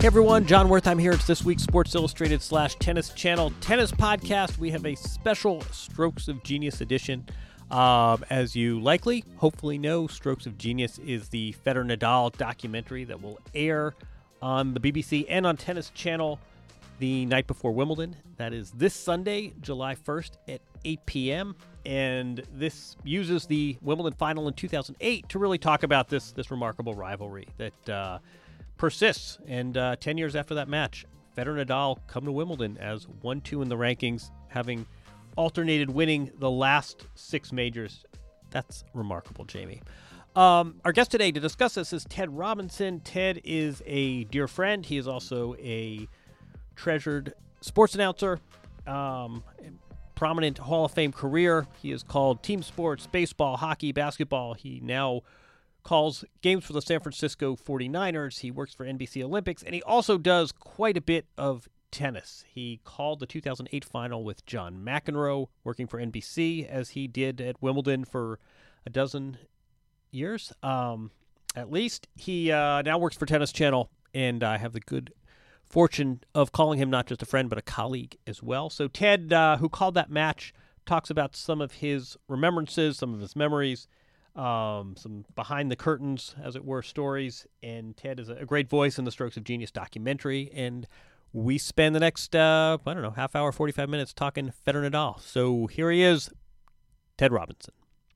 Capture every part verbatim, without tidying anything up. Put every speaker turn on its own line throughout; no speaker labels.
Hey everyone, John Wertheim here. It's this week's Sports Illustrated slash Tennis Channel Tennis Podcast. We have a special Strokes of Genius edition. Um, as you likely, hopefully know, Strokes of Genius is the Federer-Nadal documentary that will air on the B B C and on Tennis Channel the night before Wimbledon. That is this Sunday, July first at eight p.m. And this uses the Wimbledon final in two thousand eight to really talk about this this remarkable rivalry that uh, persists. And uh, ten years after that match, Federer-Nadal come to Wimbledon as one two in the rankings, having alternated winning the last six majors. That's remarkable, Jamie. Um, our guest today to discuss this is Ted Robinson. Ted is a dear friend. He is also a treasured sports announcer, um, prominent Hall of Fame career. He has called team sports, baseball, hockey, basketball. He now calls games for the San Francisco forty-niners. He works for N B C Olympics, and he also does quite a bit of tennis. He called the two thousand eight final with John McEnroe, working for N B C, as he did at Wimbledon for a dozen years, um, at least. He uh, now works for Tennis Channel, and I have the good fortune of calling him not just a friend, but a colleague as well. So Ted, uh, who called that match, talks about some of his remembrances, some of his memories, um, some behind-the-curtains, as it were, stories. And Ted is a great voice in the Strokes of Genius documentary, and we spend the next, uh, I don't know, half hour, forty-five minutes talking Federer-Nadal. So here he is, Ted Robinson.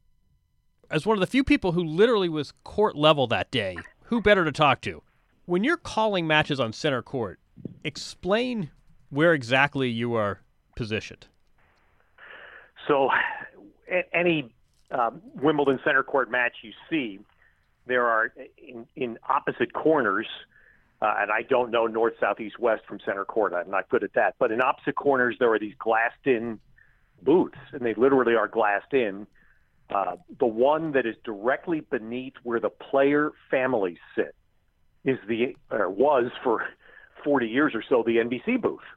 As one of the few people who literally was court level that day, who better to talk to? When you're calling matches on center court, explain where exactly you are positioned.
So any um, Wimbledon center court match you see, there are in, in opposite corners, uh, and I don't know north, south, east, west from center court. I'm not good at that. But in opposite corners, there are these glassed-in booths, and they literally are glassed in. Uh, the one that is directly beneath where the player families sit is the, or was for forty years or so, the N B C booth.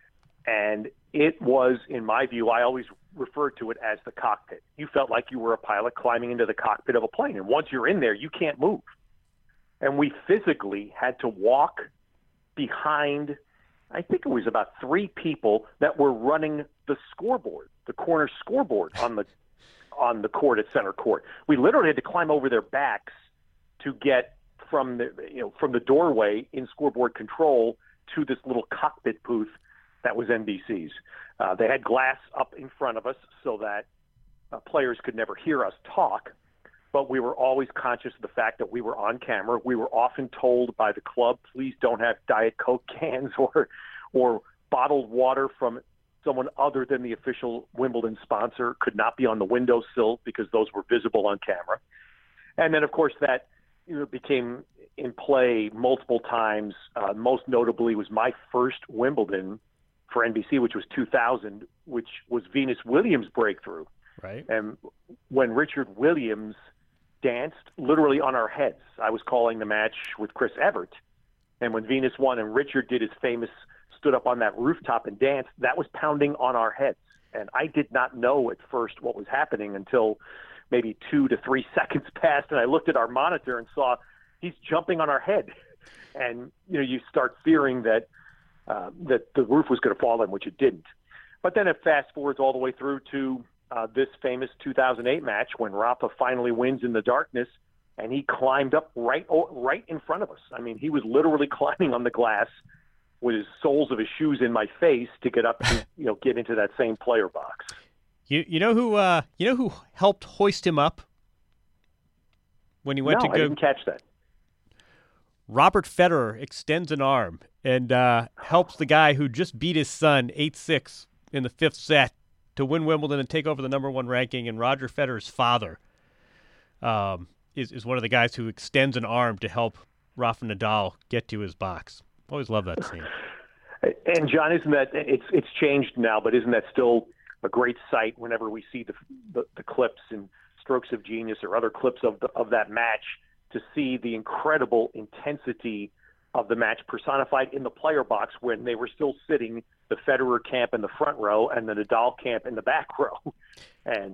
And it was, in my view, I always referred to it as the cockpit. You felt like you were a pilot climbing into the cockpit of a plane. And once you're in there, you can't move. And we physically had to walk behind, I think it was about three people that were running the scoreboard, the corner scoreboard on the on the court at center court. We literally had to climb over their backs to get from the you know from the doorway in scoreboard control to this little cockpit booth that was N B C's. Uh, they had glass up in front of us so that uh, players could never hear us talk, but we were always conscious of the fact that we were on camera. We were often told by the club, please don't have Diet Coke cans or or bottled water from someone other than the official Wimbledon sponsor, could not be on the windowsill because those were visible on camera. And then, of course, that you know, became in play multiple times. Uh, most notably was my first Wimbledon for N B C, which was two thousand, which was Venus Williams' breakthrough.
Right.
And when Richard Williams danced literally on our heads, I was calling the match with Chris Evert. And when Venus won and Richard did his famous stood up on that rooftop and danced, that was pounding on our heads. And I did not know at first what was happening until maybe two to three seconds passed, and I looked at our monitor and saw he's jumping on our head. And, you know, you start fearing that uh, that the roof was going to fall in, which it didn't. But then it fast forwards all the way through to uh, this famous two thousand eight match when Rafa finally wins in the darkness, and he climbed up right right in front of us. I mean, he was literally climbing on the glass with his soles of his shoes in my face to get up and, you know, get into that same player box.
You you know who uh, you know who helped hoist him up when he went
no,
to go?
I didn't catch that.
Robert Federer extends an arm and uh, helps the guy who just beat his son eight six in the fifth set to win Wimbledon and take over the number one ranking. And Roger Federer's father um, is is one of the guys who extends an arm to help Rafa Nadal get to his box. Always love that scene.
And John, isn't that it's it's changed now? But isn't that still a great sight whenever we see the, the the clips in Strokes of Genius or other clips of the, of that match, to see the incredible intensity of the match personified in the player box when they were still sitting, the Federer camp in the front row and the Nadal camp in the back row. And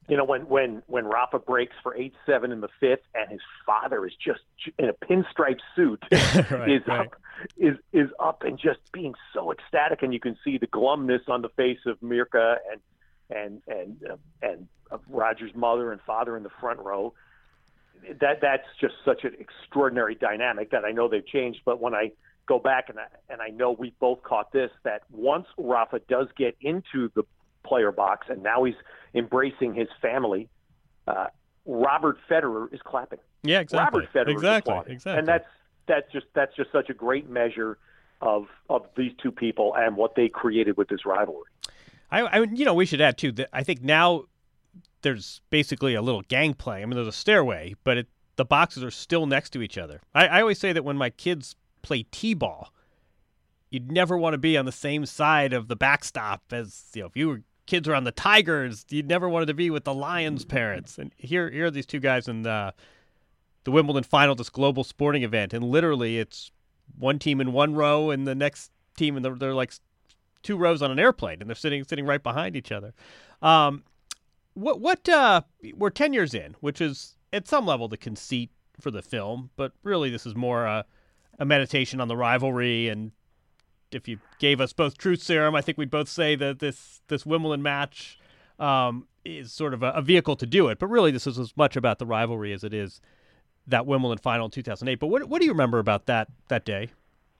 You know, when when when Rafa breaks for eight seven in the fifth, and his father is just in a pinstripe suit,
right,
is
right.
up is is up and just being so ecstatic, and you can see the glumness on the face of Mirka and and and uh, and uh, Roger's mother and father in the front row. That that's just such an extraordinary dynamic that I know they've changed. But when I go back and I, and I know we both caught this, that once Rafa does get into the player box and now he's embracing his family, uh, Robert Federer is clapping.
Yeah, exactly.
Robert Federer
exactly.
is applauding.
Exactly.
And that's that's just that's just such a great measure of of these two people and what they created with this rivalry.
I, I you know, we should add too that I think now there's basically a little gang play. I mean, there's a stairway, but it, the boxes are still next to each other. I, I always say that when my kids play t-ball, you'd never want to be on the same side of the backstop as, you know, if you were kids were on the Tigers, you'd never wanted to be with the Lions parents. And here, here are these two guys in the, the Wimbledon final, this global sporting event, and literally it's one team in one row and the next team in the, they're like two rows on an airplane, and they're sitting sitting right behind each other. Um, what what uh, we're ten years in, which is at some level the conceit for the film, but really this is more a, a meditation on the rivalry. And if you gave us both truth serum, I think we'd both say that this this Wimbledon match um, is sort of a, a vehicle to do it. But really, this is as much about the rivalry as it is that Wimbledon final in two thousand eight. But what what do you remember about that that day?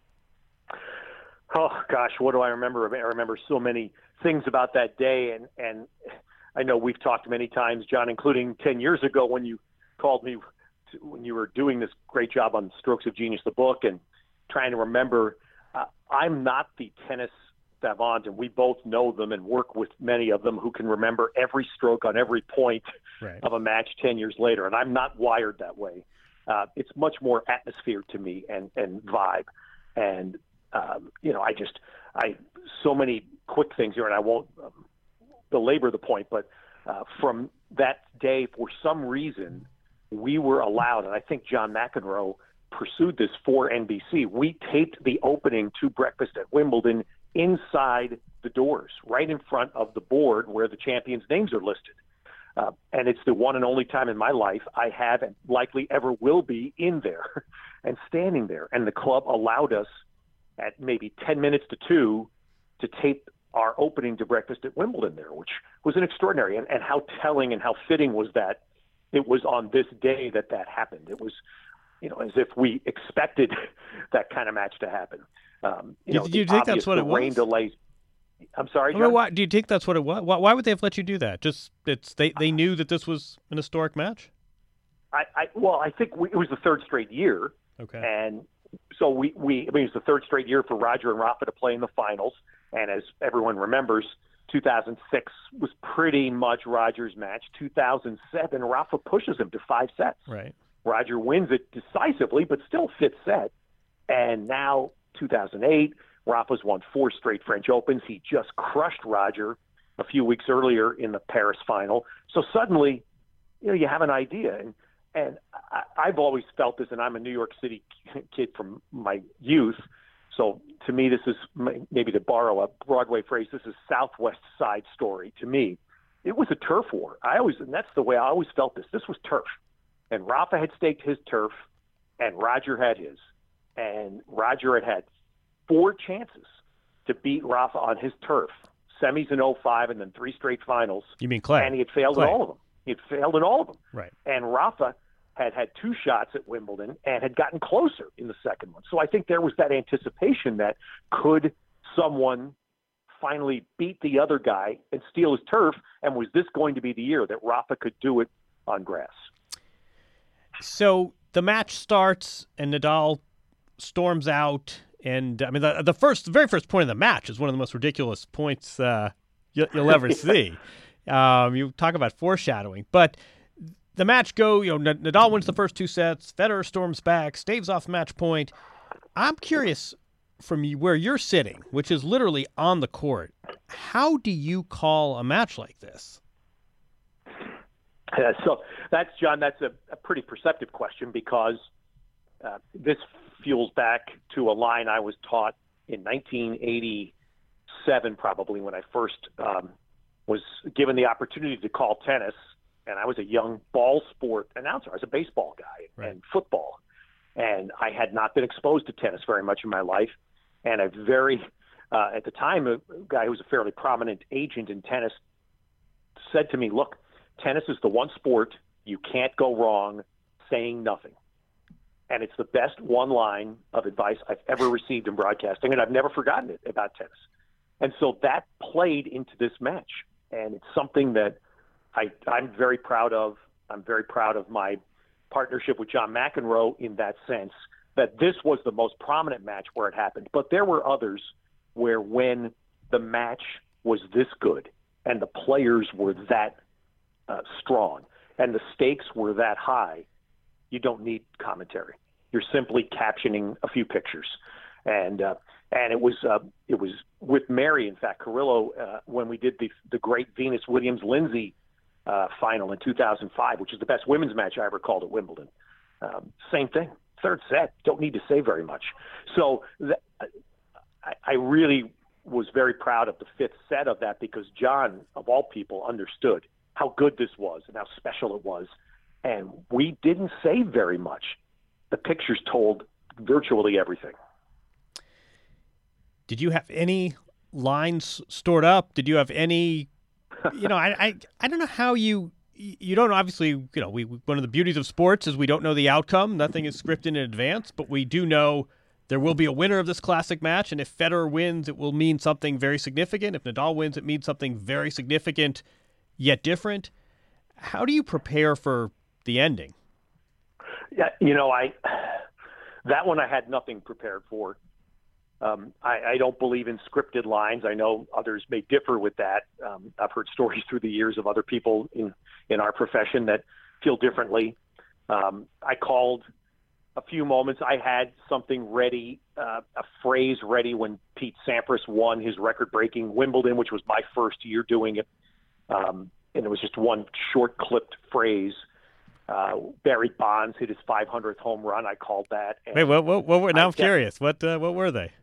Oh gosh, what do I remember? I remember so many things about that day, and and I know we've talked many times, John, including ten years ago when you called me to, when you were doing this great job on Strokes of Genius, the book, and trying to remember. Uh, I'm not the tennis savant, and we both know them and work with many of them who can remember every stroke on every point
right.
of a match ten years later, and I'm not wired that way. Uh, it's much more atmosphere to me and and vibe, and um, you know, I just I so many quick things here, and I won't um, belabor the point, but uh, from that day, for some reason, we were allowed, and I think John McEnroe pursued this for N B C. We taped the opening to Breakfast at Wimbledon inside the doors, right in front of the board where the champions' names are listed. Uh, and it's the one and only time in my life I have and likely ever will be in there and standing there. And the club allowed us at maybe ten minutes to two to tape our opening to Breakfast at Wimbledon there, which was an extraordinary. And, and how telling and how fitting was that it was on this day that that happened. It was, you know, as if we expected that kind of match to happen. Um, you
do,
know,
do you think that's what it was?
Rain delays. I'm sorry, John?
I mean, why, do you think that's what it was? Why, why would they have let you do that? Just it's they, they knew that this was an historic match?
I, I well, I think we, it was the third straight year.
Okay.
And so we, we, I mean, it was the third straight year for Roger and Rafa to play in the finals. And as everyone remembers, two thousand six was pretty much Roger's match. two thousand seven, Rafa pushes him to five sets.
Right.
Roger wins it decisively, but still fifth set. And now two thousand eight, Rafa's won four straight French Opens. He just crushed Roger a few weeks earlier in the Paris final. So suddenly, you know, you have an idea. And and I, I've always felt this, and I'm a New York City kid from my youth. So to me, this is, maybe to borrow a Broadway phrase, this is Southwest Side Story to me. It was a turf war. I always, and that's the way I always felt this. This was turf. And Rafa had staked his turf, and Roger had his. And Roger had had four chances to beat Rafa on his turf, semis in oh five and then three straight finals.
You mean Clay?
And he had failed
Clay.
in all of them. He had failed in all of them.
Right.
And Rafa had had two shots at Wimbledon and had gotten closer in the second one. So I think there was that anticipation that could someone finally beat the other guy and steal his turf, and was this going to be the year that Rafa could do it on grass?
So the match starts and Nadal storms out, and I mean the the first, the very first point of the match is one of the most ridiculous points uh, you, you'll ever see. Um, you talk about foreshadowing, but the match go. You know, Nadal wins the first two sets. Federer storms back, staves off match point. I'm curious, from you, where you're sitting, which is literally on the court, how do you call a match like this?
Uh, so that's, John, that's a, a pretty perceptive question, because uh, this fuels back to a line I was taught in nineteen eighty-seven, probably, when I first um, was given the opportunity to call tennis and I was a young ball sport announcer. I was a baseball guy
right.
and football, and I had not been exposed to tennis very much in my life. And a very, uh, at the time, a guy who was a fairly prominent agent in tennis said to me, look, tennis is the one sport you can't go wrong saying nothing. And it's the best one line of advice I've ever received in broadcasting, and I've never forgotten it about tennis. And so that played into this match. And it's something that I, I'm very proud of. I'm very proud of my partnership with John McEnroe in that sense, that this was the most prominent match where it happened. But there were others where when the match was this good and the players were that uh, strong and the stakes were that high, you don't need commentary. You're simply captioning a few pictures. And uh, and it was uh, it was with Mary, in fact, Carrillo, uh, when we did the the great Venus Williams-Lindsay uh, final in two thousand five, which is the best women's match I ever called at Wimbledon. Um, same thing. Third set, don't need to say very much. So th- I, I really was very proud of the fifth set of that because John, of all people, understood how good this was and how special it was. And we didn't say very much. The pictures told virtually everything.
Did you have any lines stored up? Did you have any, you know, I, I, I don't know how you, you don't obviously, you know, we, one of the beauties of sports is we don't know the outcome. Nothing is scripted in advance, but we do know there will be a winner of this classic match. And if Federer wins, it will mean something very significant. If Nadal wins, it means something very significant, yet different. How do you prepare for the ending?
Yeah, you know, I that one I had nothing prepared for. Um, I, I don't believe in scripted lines. I know others may differ with that. Um, I've heard stories through the years of other people in, in our profession that feel differently. Um, I called a few moments. I had something ready, uh, a phrase ready when Pete Sampras won his record-breaking Wimbledon, which was my first year doing it. Um, and it was just one short-clipped phrase. Uh, Barry Bonds hit his five hundredth home run. I called that. And
Wait, what? What? what were, now I I'm
kept,
curious. What? Uh, what were they?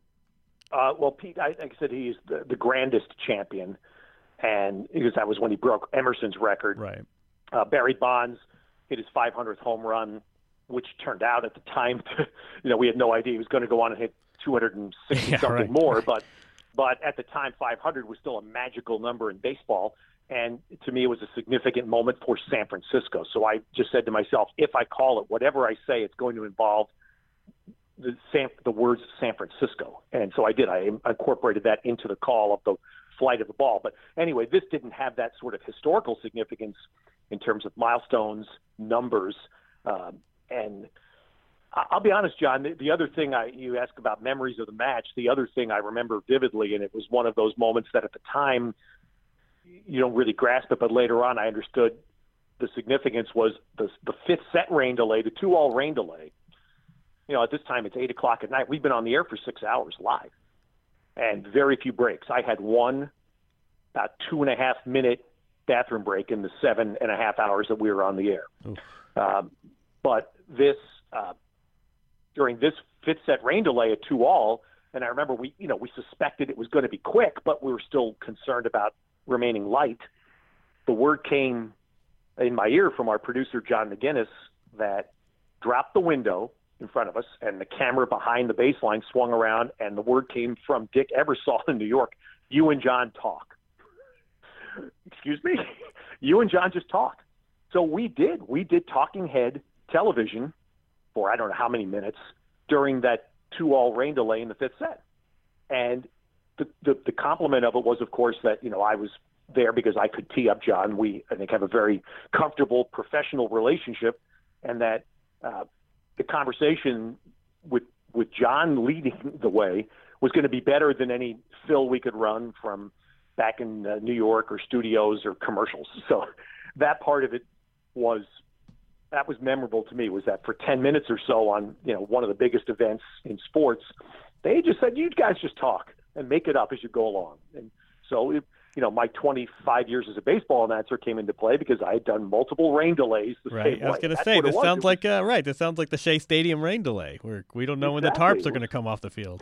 Uh, well, Pete, I, like I said, he is the, the grandest champion, and because that was when he broke Emerson's record.
Right.
Uh, Barry Bonds hit his five hundredth home run, which turned out at the time, to, you know, we had no idea he was going to go on and hit two hundred sixty
yeah,
something
right.
more. But, but at the time, five hundred was still a magical number in baseball. And to me, it was a significant moment for San Francisco. So I just said to myself, if I call it, whatever I say, it's going to involve the San, the words San Francisco. And so I did. I incorporated that into the call of the flight of the ball. But anyway, this didn't have that sort of historical significance in terms of milestones, numbers. Um, and I'll be honest, John, the, the other thing I, you ask about memories of the match, the other thing I remember vividly, and it was one of those moments that at the time, you don't really grasp it, but later on I understood the significance was the, the fifth set rain delay, the two-all rain delay. You know, at this time it's eight o'clock at night. We've been on the air for six hours live and very few breaks. I had one about two and a half minute bathroom break in the seven and a half hours that we were on the air. Um, but this, uh, during this fifth set rain delay at two-all, and I remember we, you know, we suspected it was going to be quick, but we were still concerned about remaining light. The word came in my ear from our producer, John McGinnis, that dropped the window in front of us and the camera behind the baseline swung around and the word came from Dick Ebersol in New York. You and John talk. Excuse me? You and John just talk. So we did. We did talking head television for I don't know how many minutes during that two-all rain delay in the fifth set. And The, the the compliment of it was, of course, that, you know, I was there because I could tee up John. We, I think, have a very comfortable professional relationship, and that uh, the conversation with with John leading the way was going to be better than any fill we could run from back in uh, New York or studios or commercials. So that part of it was that was memorable to me. Was that for ten minutes or so on, you know, one of the biggest events in sports, they just said, "You guys just talk and make it up as you go along." And so, it, you know, my twenty-five years as a baseball announcer came into play because I had done multiple rain delays the
right.
same
I was
way.
going to
That's
say, this
was.
sounds
was,
like, uh, right, this sounds like the Shea Stadium rain delay, where we don't know
exactly.
when the tarps are going to come off the field.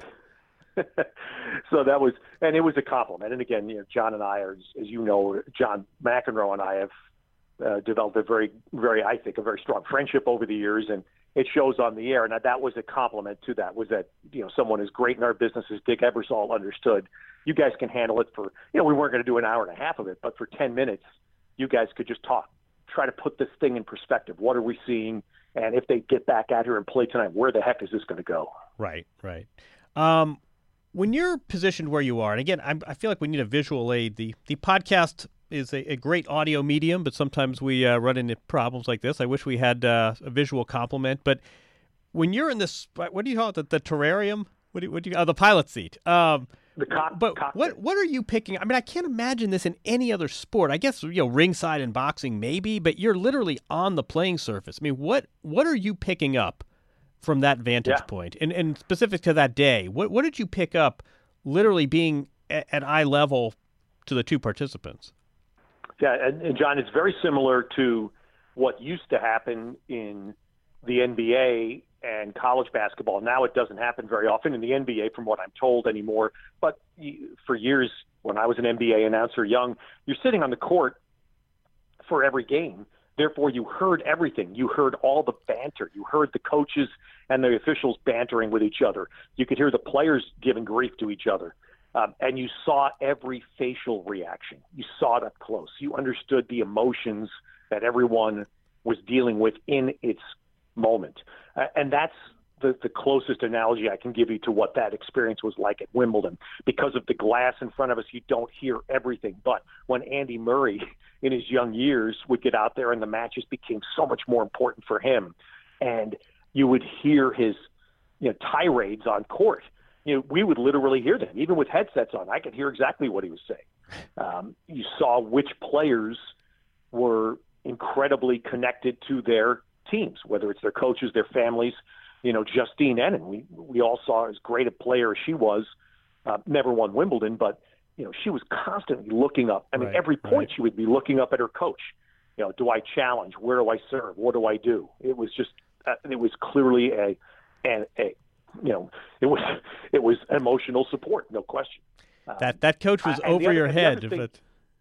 So that was, and it was a compliment. And again, you know, John and I are, as you know, John McEnroe and I have uh, developed a very, very, I think, a very strong friendship over the years, and it shows on the air. And that was a compliment to that, was that, you know, someone as great in our business as Dick Ebersol understood, you guys can handle it for, you know, we weren't going to do an hour and a half of it, but for ten minutes, you guys could just talk, try to put this thing in perspective. What are we seeing? And if they get back out here and play tonight, where the heck is this going to go?
Right, right. Um, when you're positioned where you are, and again, I'm, I feel like we need a visual aid. The the podcast is a, a great audio medium, but sometimes we uh, run into problems like this. I wish we had uh, a visual complement. But when you're in this, what do you call it, the, the terrarium? What do you, what do you, oh, the pilot seat. Um,
the cock,
but
cockpit.
what what are you picking? I mean, I can't imagine this in any other sport. I guess, you know, ringside in boxing maybe, but you're literally on the playing surface. I mean, what what are you picking up from that vantage
yeah.
point? And and specific to that day, what what did you pick up literally being at, at eye level to the two participants?
Yeah, and, and John, it's very similar to what used to happen in the N B A and college basketball. Now it doesn't happen very often in the N B A, from what I'm told, anymore. But for years, when I was an N B A announcer young, you're sitting on the court for every game. Therefore, you heard everything. You heard all the banter. You heard the coaches and the officials bantering with each other. You could hear the players giving grief to each other. Um, and you saw every facial reaction. You saw it up close. You understood the emotions that everyone was dealing with in its moment. Uh, and that's the, the closest analogy I can give you to what that experience was like at Wimbledon. Because of the glass in front of us, you don't hear everything. But when Andy Murray, in his young years, would get out there and the matches became so much more important for him, and you would hear his, you know, tirades on court, you know, we would literally hear them, even with headsets on. I could hear exactly what he was saying. Um, you saw which players were incredibly connected to their teams, whether it's their coaches, their families. You know, Justine Henin, we we all saw as great a player as she was, uh, never won Wimbledon, but, you know, she was constantly looking up. I mean,
right,
every point
right.
she would be looking up at her coach. You know, do I challenge? Where do I serve? What do I do? It was just, uh, it was clearly a, a, a you know, it was it was emotional support, no question. Um,
that that coach was
uh,
over
other,
your head.
thing,
but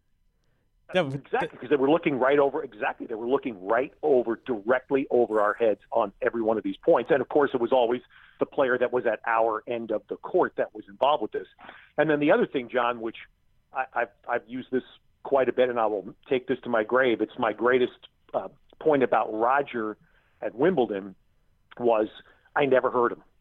that was, exactly, because they were looking right over. Exactly, they were looking right over, directly over our heads on every one of these points. And of course, it was always the player that was at our end of the court that was involved with this. And then the other thing, John, which I, I've I've used this quite a bit, and I will take this to my grave. It's my greatest uh, point about Roger at Wimbledon was I never heard him.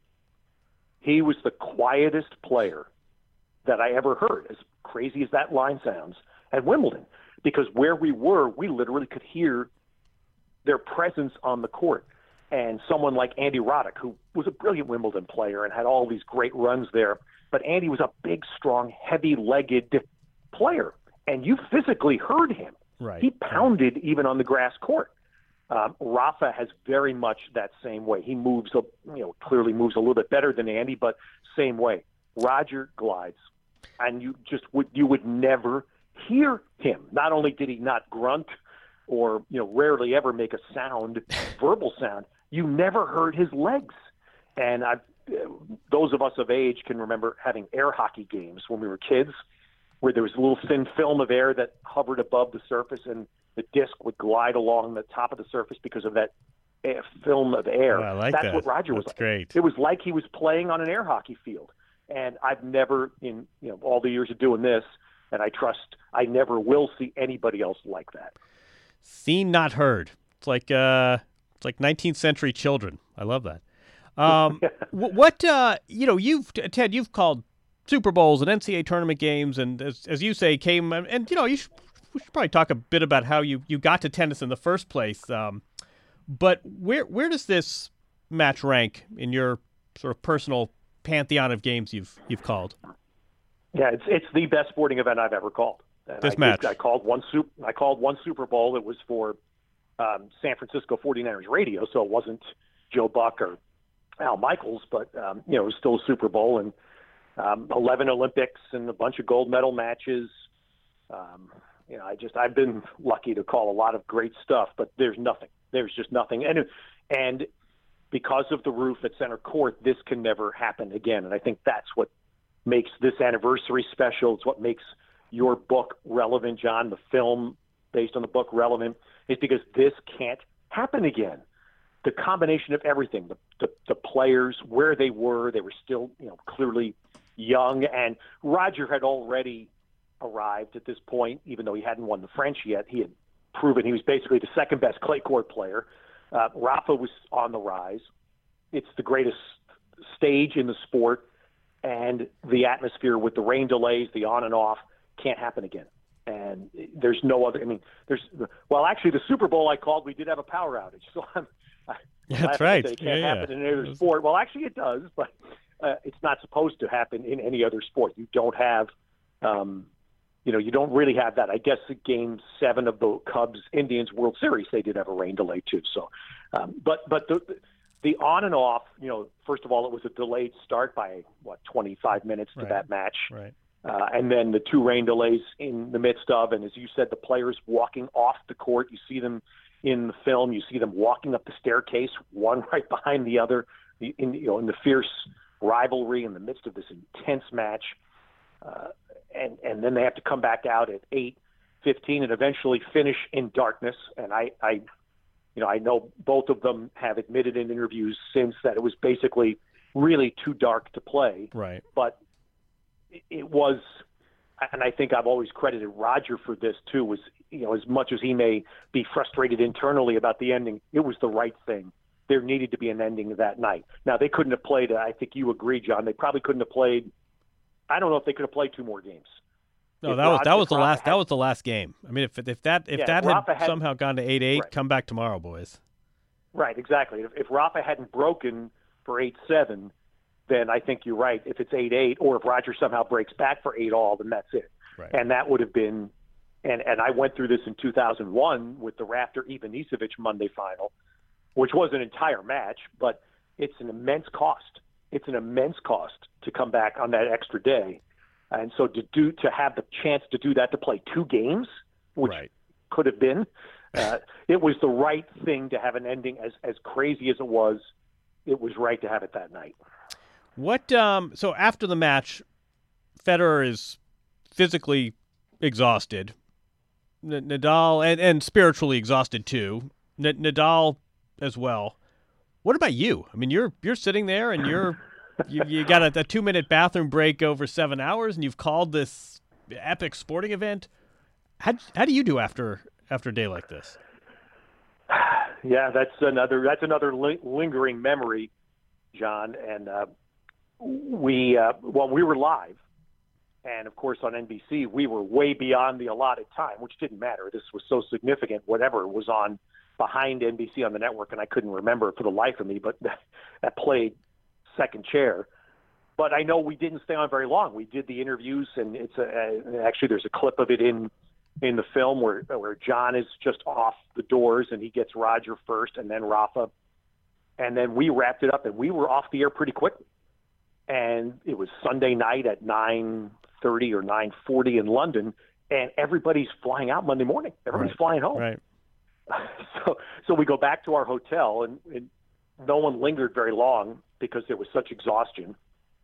He was the quietest player that I ever heard, as crazy as that line sounds, at Wimbledon. Because where we were, we literally could hear their presence on the court. And someone like Andy Roddick, who was a brilliant Wimbledon player and had all these great runs there, but Andy was a big, strong, heavy-legged player. And you physically heard him.
Right.
He pounded even on the grass court. Um, Rafa has very much that same way. He moves, a, you know, clearly moves a little bit better than Andy, but same way. Roger glides, and you just would you would never hear him. Not only did he not grunt, or you know, rarely ever make a sound, verbal sound, you never heard his legs. And I, those of us of age can remember having air hockey games when we were kids, where there was a little thin film of air that hovered above the surface, and the disc would glide along the top of the surface because of that air, film of air.
Oh, I like
That's
that.
what Roger was
That's
like.
Great.
It was like he was playing on an air hockey field. And I've never, in you know all the years of doing this, and I trust I never will see anybody else like that.
Seen, not heard. It's like uh, it's like nineteenth century children. I love that. Um, what uh, you know, you've Ted, you've called Super Bowls and N C double A tournament games, and as as you say, came and, and you know, you should, we should probably talk a bit about how you, you got to tennis in the first place. Um, but where where does this match rank in your sort of personal pantheon of games you've you've called?
Yeah, it's it's the best sporting event I've ever called. And
this
I
match,
did, I called one super. I called one Super Bowl. It was for um, San Francisco forty-niners radio, so it wasn't Joe Buck or Al Michaels, but um, you know, it was still a Super Bowl, and um, eleven Olympics and a bunch of gold medal matches. Um, you know, I just I've been lucky to call a lot of great stuff, but there's nothing. There's just nothing, and and because of the roof at center court, this can never happen again. And I think that's what makes this anniversary special. It's what makes your book relevant, John. The film based on the book, relevant, is because this can't happen again. The combination of everything, the, the, the players, where they were, they were still, you know, clearly young, and Roger had already arrived at this point, even though he hadn't won the French yet. He had proven he was basically the second best clay court player. Uh, Rafa was on the rise. It's the greatest stage in the sport, and the atmosphere with the rain delays, the on and off, can't happen again. And there's no other. I mean, there's well, actually, the Super Bowl I called, we did have a power outage. So I'm. I,
That's right.
It can't
yeah,
happen
yeah.
in any other sport. Well, actually, it does, but uh, it's not supposed to happen in any other sport. You don't have, um, you know, you don't really have that. I guess at Game Seven of the Cubs Indians World Series, they did have a rain delay too. So, um, but but the the on and off, you know, first of all, it was a delayed start by what twenty-five minutes to
Right.
that match.
Right.
Uh, and then the two rain delays in the midst of, and as you said, the players walking off the court. You see them in the film. You see them walking up the staircase, one right behind the other, in, you know, in the fierce rivalry in the midst of this intense match. Uh, and, and then they have to come back out at eight fifteen and eventually finish in darkness. And I, I, you know, I know both of them have admitted in interviews since that it was basically really too dark to play.
Right.
But it was, and I think I've always credited Roger for this too, was, you know, as much as he may be frustrated internally about the ending, it was the right thing. There needed to be an ending that night. Now, they couldn't have played, I think you agree, John, they probably couldn't have played, I don't know if they could have played two more games.
No,
If
that was
Rod-
that was
if
the
Rafa
last
had-
that was the last game. I mean, if if that if
Yeah,
that
if
had,
Rafa had-
somehow gone to eight eight,
Right.
come back tomorrow, boys.
Right, exactly. If, if Rafa hadn't broken for eight seven, then I think you're right. If it's eight eight, or if Roger somehow breaks back for eight all, then that's it.
Right.
And that would have been, and, and I went through this in two thousand one with the Rafter Ivanisevic Monday final, which was an entire match, but it's an immense cost. It's an immense cost to come back on that extra day. And so to do to have the chance to do that, to play two games, which
Right.
could have been, uh, it was the right thing to have an ending. As as crazy as it was, it was right to have it that night.
What? Um. So after the match, Federer is physically exhausted. N- Nadal and and spiritually exhausted too. N- Nadal as well. What about you? I mean, you're you're sitting there and you're you, you got a, a two minute bathroom break over seven hours, and you've called this epic sporting event. How how do you do after after a day like this?
Yeah, that's another that's another li- lingering memory, John. And uh, we uh, well, we were live, and of course on N B C we were way beyond the allotted time, which didn't matter. This was so significant. Whatever was on behind N B C on the network, and I couldn't remember for the life of me, but that, that played second chair. But I know we didn't stay on very long. We did the interviews, and it's a, uh, actually there's a clip of it in in the film where where John is just off the doors and he gets Roger first, and then Rafa, and then we wrapped it up, and we were off the air pretty quickly. And it was Sunday night at nine thirty or nine forty in London, and everybody's flying out Monday morning. Everybody's
Right.
flying home.
Right.
So, so we go back to our hotel, and, and no one lingered very long because there was such exhaustion.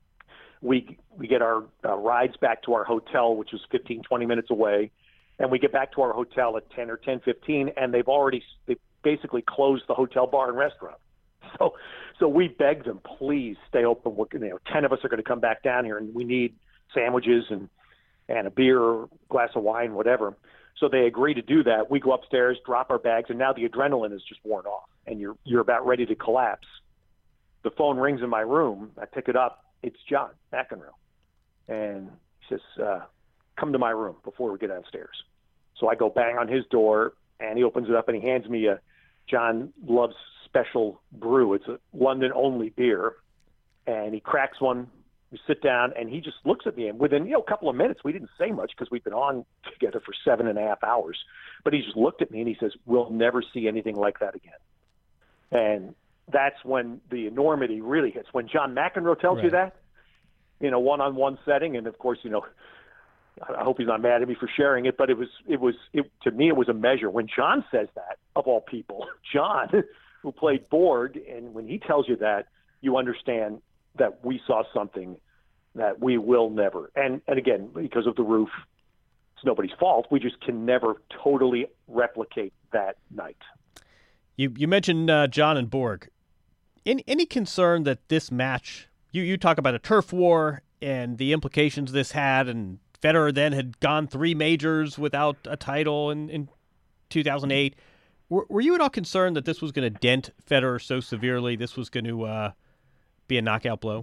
We we get our uh, rides back to our hotel, which was fifteen, twenty minutes away, and we get back to our hotel at ten or ten fifteen, and they've already they basically closed the hotel bar and restaurant. So, so we begged them, please stay open. We're, you know, ten of us are going to come back down here, and we need sandwiches and and a beer, or glass of wine, whatever. So they agree to do that. We go upstairs, drop our bags, and now the adrenaline is just worn off, and you're you're about ready to collapse. The phone rings in my room. I pick it up. It's John McEnroe, and he says, uh, "Come to my room before we get downstairs." So I go bang on his door, and he opens it up, and he hands me a John Love's special brew. It's a London-only beer, and he cracks one. We sit down, and he just looks at me, and within you know a couple of minutes, we didn't say much because we've been on together for seven and a half hours. But he just looked at me, and he says, "We'll never see anything like that again." And that's when the enormity really hits. When John McEnroe tells
Right.
you that in a one-on-one setting, and of course, you know, I hope he's not mad at me for sharing it, but it was, it was, it, to me, it was a measure. When John says that, of all people, John, who played Borg, and when he tells you that, you understand that we saw something that we will never. And and again, because of the roof, it's nobody's fault. We just can never totally replicate that night.
You you mentioned uh, John and Borg. Any, any concern that this match, you, you talk about a turf war and the implications this had, and Federer then had gone three majors without a title in, in two thousand eight. Were, were you at all concerned that this was going to dent Federer so severely, this was going to uh, be a knockout blow?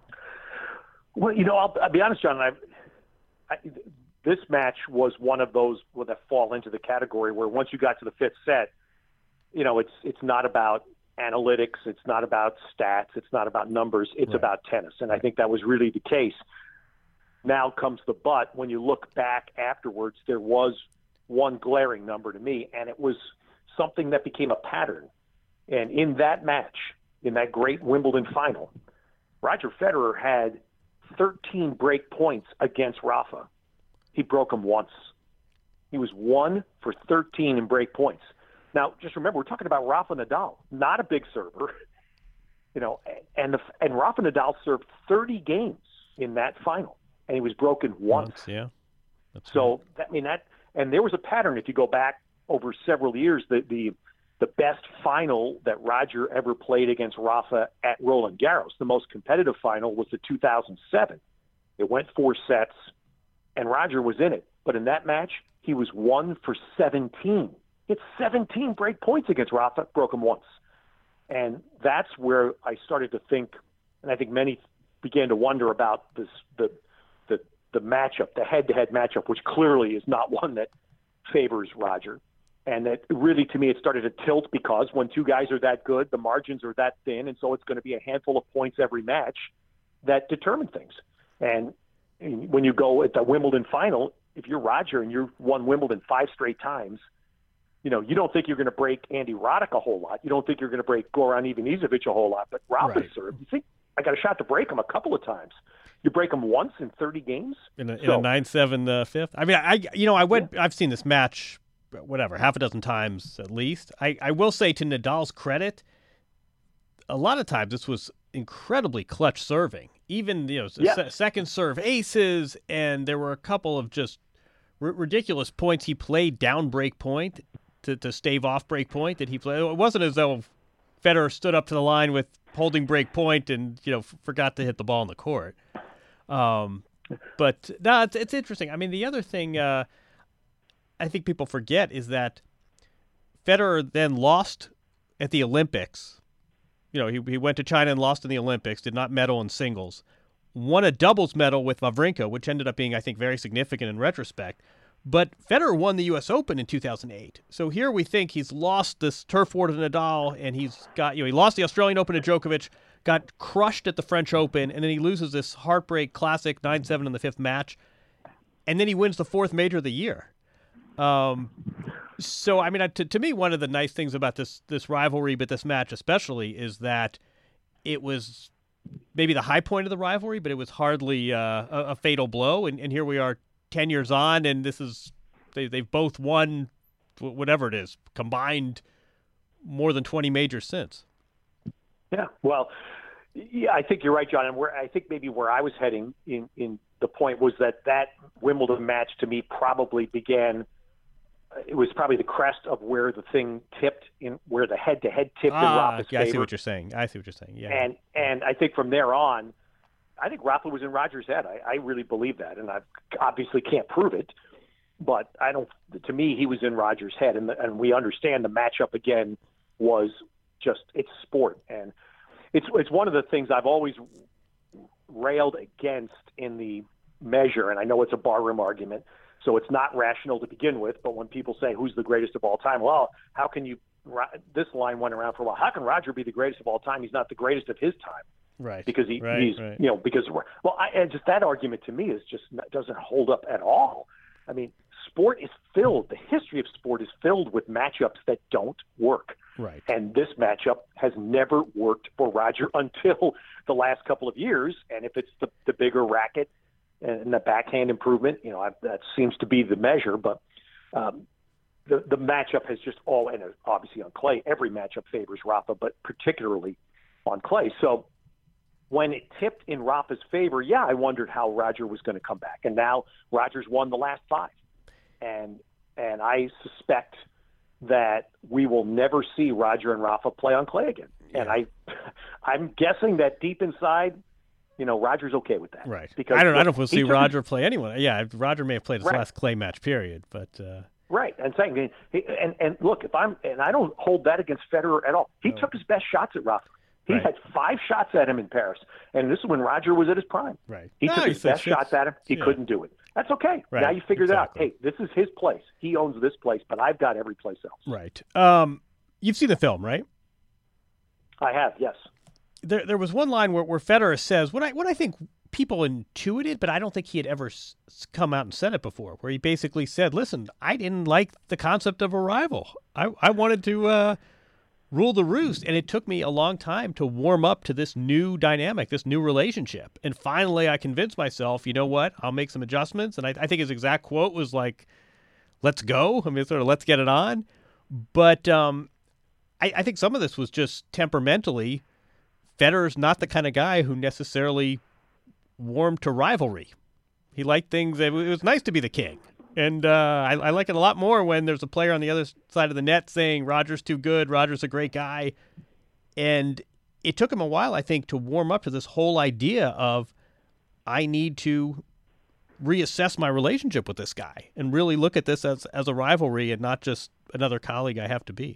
Well, you know, I'll, I'll be honest, John. I, I, this match was one of those that fall into the category where once you got to the fifth set, you know, it's it's not about analytics, it's not about stats, it's not about numbers, it's
right.
about tennis. And I think that was really the case. Now comes the but. When you look back afterwards, there was one glaring number to me, and it was something that became a pattern. And in that match, in that great Wimbledon final, Roger Federer had thirteen break points against Rafa. He broke them once. He was one for thirteen in break points. Now, just remember, we're talking about Rafa Nadal, not a big server, you know, and the, and Rafa Nadal served thirty games in that final, and he was broken once.
once yeah. That's
so,
right.
that, I mean, that, and there was a pattern if you go back over several years. The, the, the best final that Roger ever played against Rafa at Roland Garros, the most competitive final, was the two thousand seven. It went four sets, and Roger was in it. But in that match, he was one for seventeen. He had seventeen break points against Rafa, broke him once. And that's where I started to think, and I think many began to wonder about this the the the matchup, the head-to-head matchup, which clearly is not one that favors Roger. And that really, to me, it started to tilt because when two guys are that good, the margins are that thin, and so it's going to be a handful of points every match that determine things. And when you go at the Wimbledon final, if you're Roger and you've won Wimbledon five straight times, you know, you don't think you're going to break Andy Roddick a whole lot. You don't think you're going to break Goran Ivanisevic a whole lot. But Rafa
right.
served. You think, I got a shot to break him a couple of times. You break him once in thirty games?
In a, in
so,
a nine seven uh, fifth? I mean, I you know, I went, yeah. I've seen this match, whatever, half a dozen times at least. I, I will say, to Nadal's credit, a lot of times this was incredibly clutch serving. Even, you know,
yeah.
se- second serve aces, and there were a couple of just r- ridiculous points he played down break point to, to stave off break point that he played. It wasn't as though Federer stood up to the line with holding break point and, you know, f- forgot to hit the ball in the court. Um, but no, it's, it's interesting. I mean, the other thing uh, I think people forget is that Federer then lost at the Olympics. You know, he he went to China and lost in the Olympics, did not medal in singles, won a doubles medal with Wawrinka, which ended up being, I think, very significant in retrospect. But Federer won the U S Open in two thousand eight. So here we think he's lost this turf war to Nadal, and he's got, you know, he lost the Australian Open to Djokovic, got crushed at the French Open, and then he loses this heartbreak classic nine seven in the fifth match, and then he wins the fourth major of the year. Um, so, I mean, to, to me, one of the nice things about this this rivalry, but this match especially, is that it was maybe the high point of the rivalry, but it was hardly uh, a, a fatal blow, and, and here we are ten years on, and this is they, they've both won, whatever it is, combined more than twenty majors since.
Yeah, well, yeah, I think you're right, John. And where I think maybe where I was heading in, in the point was that that Wimbledon match to me probably began. It was probably the crest of where the thing tipped in, where the head-to-head tipped
ah,
in Rafa's
yeah, I see
favor.
what you're saying. I see what you're saying. Yeah,
and and I think from there on, I think Rafa was in Roger's head. I, I really believe that, and I obviously can't prove it, but I don't. To me, he was in Roger's head, and the, and we understand the matchup again was just it's sport, and it's it's one of the things I've always railed against in the measure, and I know it's a barroom argument, so it's not rational to begin with. But when people say who's the greatest of all time, well, how can you? This line went around for a while. How can Roger be the greatest of all time? He's not the greatest of his time.
Right.
Because he,
right,
he's,
right.
you know, because, well, I, and just that argument to me is just doesn't hold up at all. I mean, sport is filled, the history of sport is filled with matchups that don't work.
Right.
And this matchup has never worked for Roger until the last couple of years. And if it's the, the bigger racket and the backhand improvement, you know, I, that seems to be the measure. But um, the, the matchup has just all, and obviously on clay, every matchup favors Rafa, but particularly on clay. So, when it tipped in Rafa's favor, yeah, I wondered how Roger was going to come back. And now Roger's won the last five. and and I suspect that we will never see Roger and Rafa play on clay again. Yeah. And I, I'm guessing that deep inside, you know, Roger's okay with that.
Right.
Because
I don't.
look,
I don't know if we'll see Roger
his,
play anyone. Yeah, Roger may have played his
right.
last clay match period, but. Uh...
Right, and saying, and and look, if I'm, and I don't hold that against Federer at all. He no. took his best shots at Rafa. He right. had five shots at him in Paris, and this is when Roger was at his prime.
Right.
He
no,
took his best shots at him. He yeah. couldn't do it. That's okay.
Right.
Now you figured
exactly.
it out. Hey, this is his place. He owns this place, but I've got every place else.
Right. Um, you've seen the film, right?
I have. Yes.
There, there was one line where, where Federer says what I what I think people intuited, but I don't think he had ever s- come out and said it before. Where he basically said, "Listen, I didn't like the concept of a rival. I I wanted to." Uh, rule the roost, and it took me a long time to warm up to this new dynamic, this new relationship. And finally, I convinced myself, you know what, I'll make some adjustments. And I, I think his exact quote was like, let's go. I mean, sort of, let's get it on. But um, I, I think some of this was just temperamentally, Federer's not the kind of guy who necessarily warmed to rivalry. He liked things, it was nice to be the king. And uh, I, I like it a lot more when there's a player on the other side of the net saying Roger's too good, Roger's a great guy. And it took him a while, I think, to warm up to this whole idea of I need to reassess my relationship with this guy and really look at this as, as a rivalry and not just another colleague I have to be.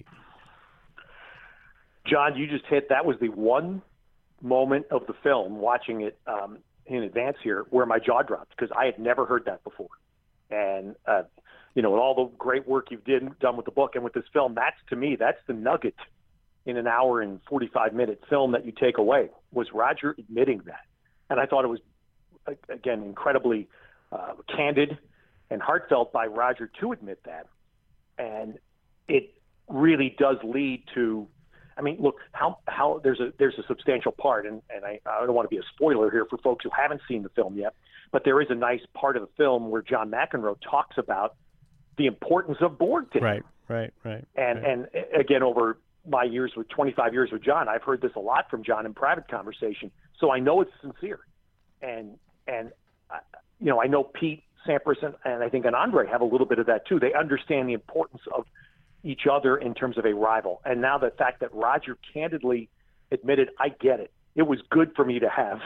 John, you just hit, that was the one moment of the film, watching it um, in advance here, where my jaw dropped because I had never heard that before. And, uh, you know, all the great work you've did, done with the book and with this film, that's, to me, that's the nugget in an hour and forty-five minute film that you take away, was Roger admitting that. And I thought it was, again, incredibly uh, candid and heartfelt by Roger to admit that. And it really does lead to, I mean, look, how how there's a there's a substantial part, and, and I, I don't want to be a spoiler here for folks who haven't seen the film yet, but there is a nice part of the film where John McEnroe talks about the importance of Borg to him.
Right, right, right.
And
right.
and again, over my years with twenty-five years with John, I've heard this a lot from John in private conversation, so I know it's sincere. And and uh, you know, I know Pete Sampras and, and I think and Andre have a little bit of that too. They understand the importance of each other in terms of a rival. And now the fact that Roger candidly admitted, I get it. It was good for me to have.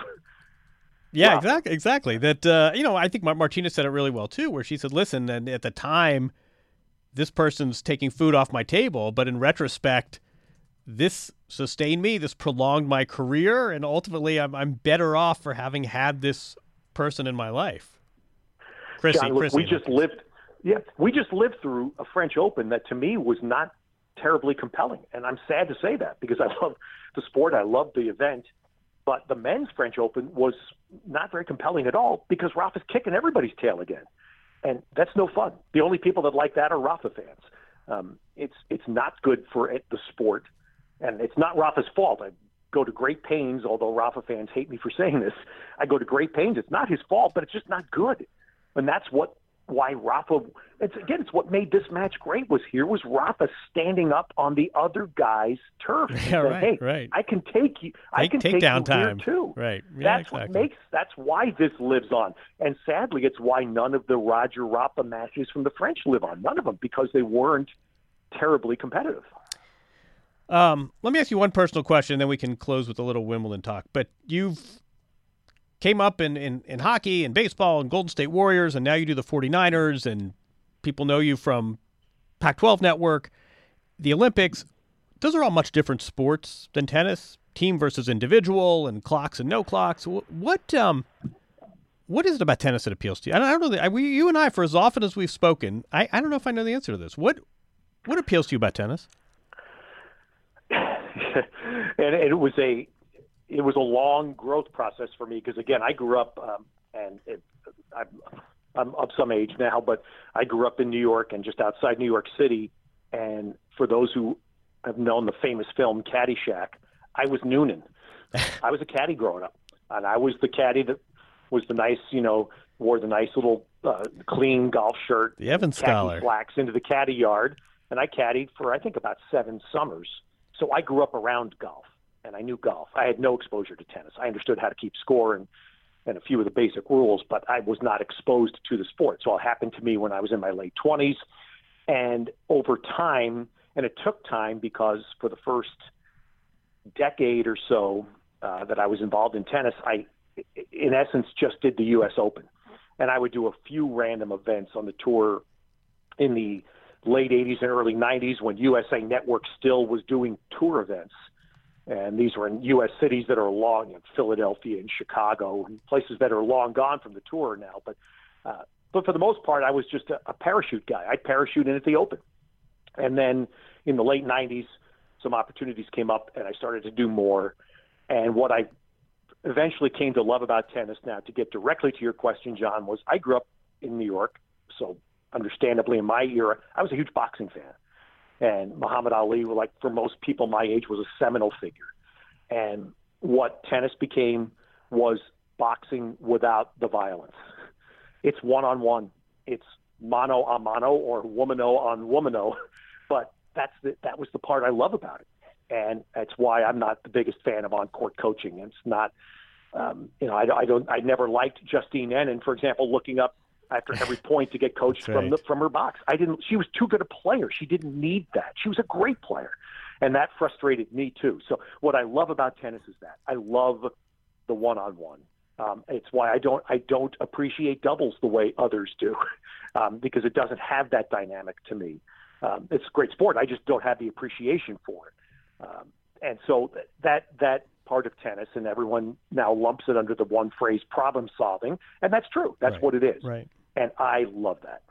Yeah, exactly. Exactly. That, uh, you know, I think Martina said it really well too, where she said, listen, and at the time, this person's taking food off my table, but in retrospect, this sustained me, this prolonged my career, and ultimately I'm, I'm better off for having had this person in my life. Chrissy,
John, look,
Chrissy,
we just lived, yeah, we just lived through a French Open that to me was not terribly compelling. And I'm sad to say that because I love the sport. I love the event. But the men's French Open was not very compelling at all because Rafa's kicking everybody's tail again. And that's no fun. The only people that like that are Rafa fans. Um, it's it's not good for it, the sport. And it's not Rafa's fault. I go to great pains, although Rafa fans hate me for saying this. I go to great pains. It's not his fault, but it's just not good. And that's what why Rafa, it's again, it's what made this match great was here was Rafa standing up on the other guy's turf. And
yeah,
saying,
right,
hey,
right.
I can take you, I
take,
can
take
take
down
you
time.
here too.
Right. Yeah,
that's
exactly.
what makes, that's why this lives on. And sadly, it's why none of the Roger Rafa matches from the French live on. None of them, because they weren't terribly competitive.
Um, let me ask you one personal question, then we can close with a little Wimbledon talk. But you've came up in, in, in hockey and baseball and Golden State Warriors, and now you do the forty-niners, and people know you from Pac twelve Network, the Olympics. Those are all much different sports than tennis, team versus individual, and clocks and no clocks. What um, what is it about tennis that appeals to you? I don't, I don't know. I, we, you and I, for as often as we've spoken, I, I don't know if I know the answer to this. What what appeals to you about tennis?
and it was a it was a long growth process for me because again I grew up um, and it, I'm, I'm of some age now, but I grew up in New York and just outside New York City. And for those who have known the famous film Caddyshack, I was Noonan. I was a caddy growing up, and I was the caddy that was the nice, you know, wore the nice little uh, clean golf shirt,
the Evans Scholar,
slacks into the caddy yard, and I caddied for I think about seven summers. So I grew up around golf, and I knew golf. I had no exposure to tennis. I understood how to keep score and and a few of the basic rules, but I was not exposed to the sport. So it happened to me when I was in my late twenties. And over time, and it took time because for the first decade or so uh, that I was involved in tennis, I, in essence, just did the U S Open. And I would do a few random events on the tour in the late eighties and early nineties when U S A Network still was doing tour events. And these were in U S cities that are long, you know, Philadelphia and Chicago, and places that are long gone from the tour now. But uh, but for the most part, I was just a, a parachute guy. I'd parachute in at the Open. And then in the late nineties, some opportunities came up, and I started to do more. And what I eventually came to love about tennis, now to get directly to your question, John, was I grew up in New York. So understandably, in my era, I was a huge boxing fan. And Muhammad Ali, like for most people my age, was a seminal figure. And what tennis became was boxing without the violence. It's one-on-one. It's mano a mano or womano on womano. But that's the, that was the part I love about it. And that's why I'm not the biggest fan of on-court coaching. It's not, um, you know, I, I don't, I never liked Justine Henin, for example, looking up after every point to get coached
right.
from the, from her box. I didn't. She was too good a player. She didn't need that. She was a great player, and that frustrated me too. So what I love about tennis is that I love the one-on-one. Um, it's why I don't I don't appreciate doubles the way others do, um, because it doesn't have that dynamic to me. Um, it's a great sport. I just don't have the appreciation for it, um, and so that that. part of tennis, and everyone now lumps it under the one phrase problem solving, and that's true. That's
right.
what it is.
Right.
And I love that.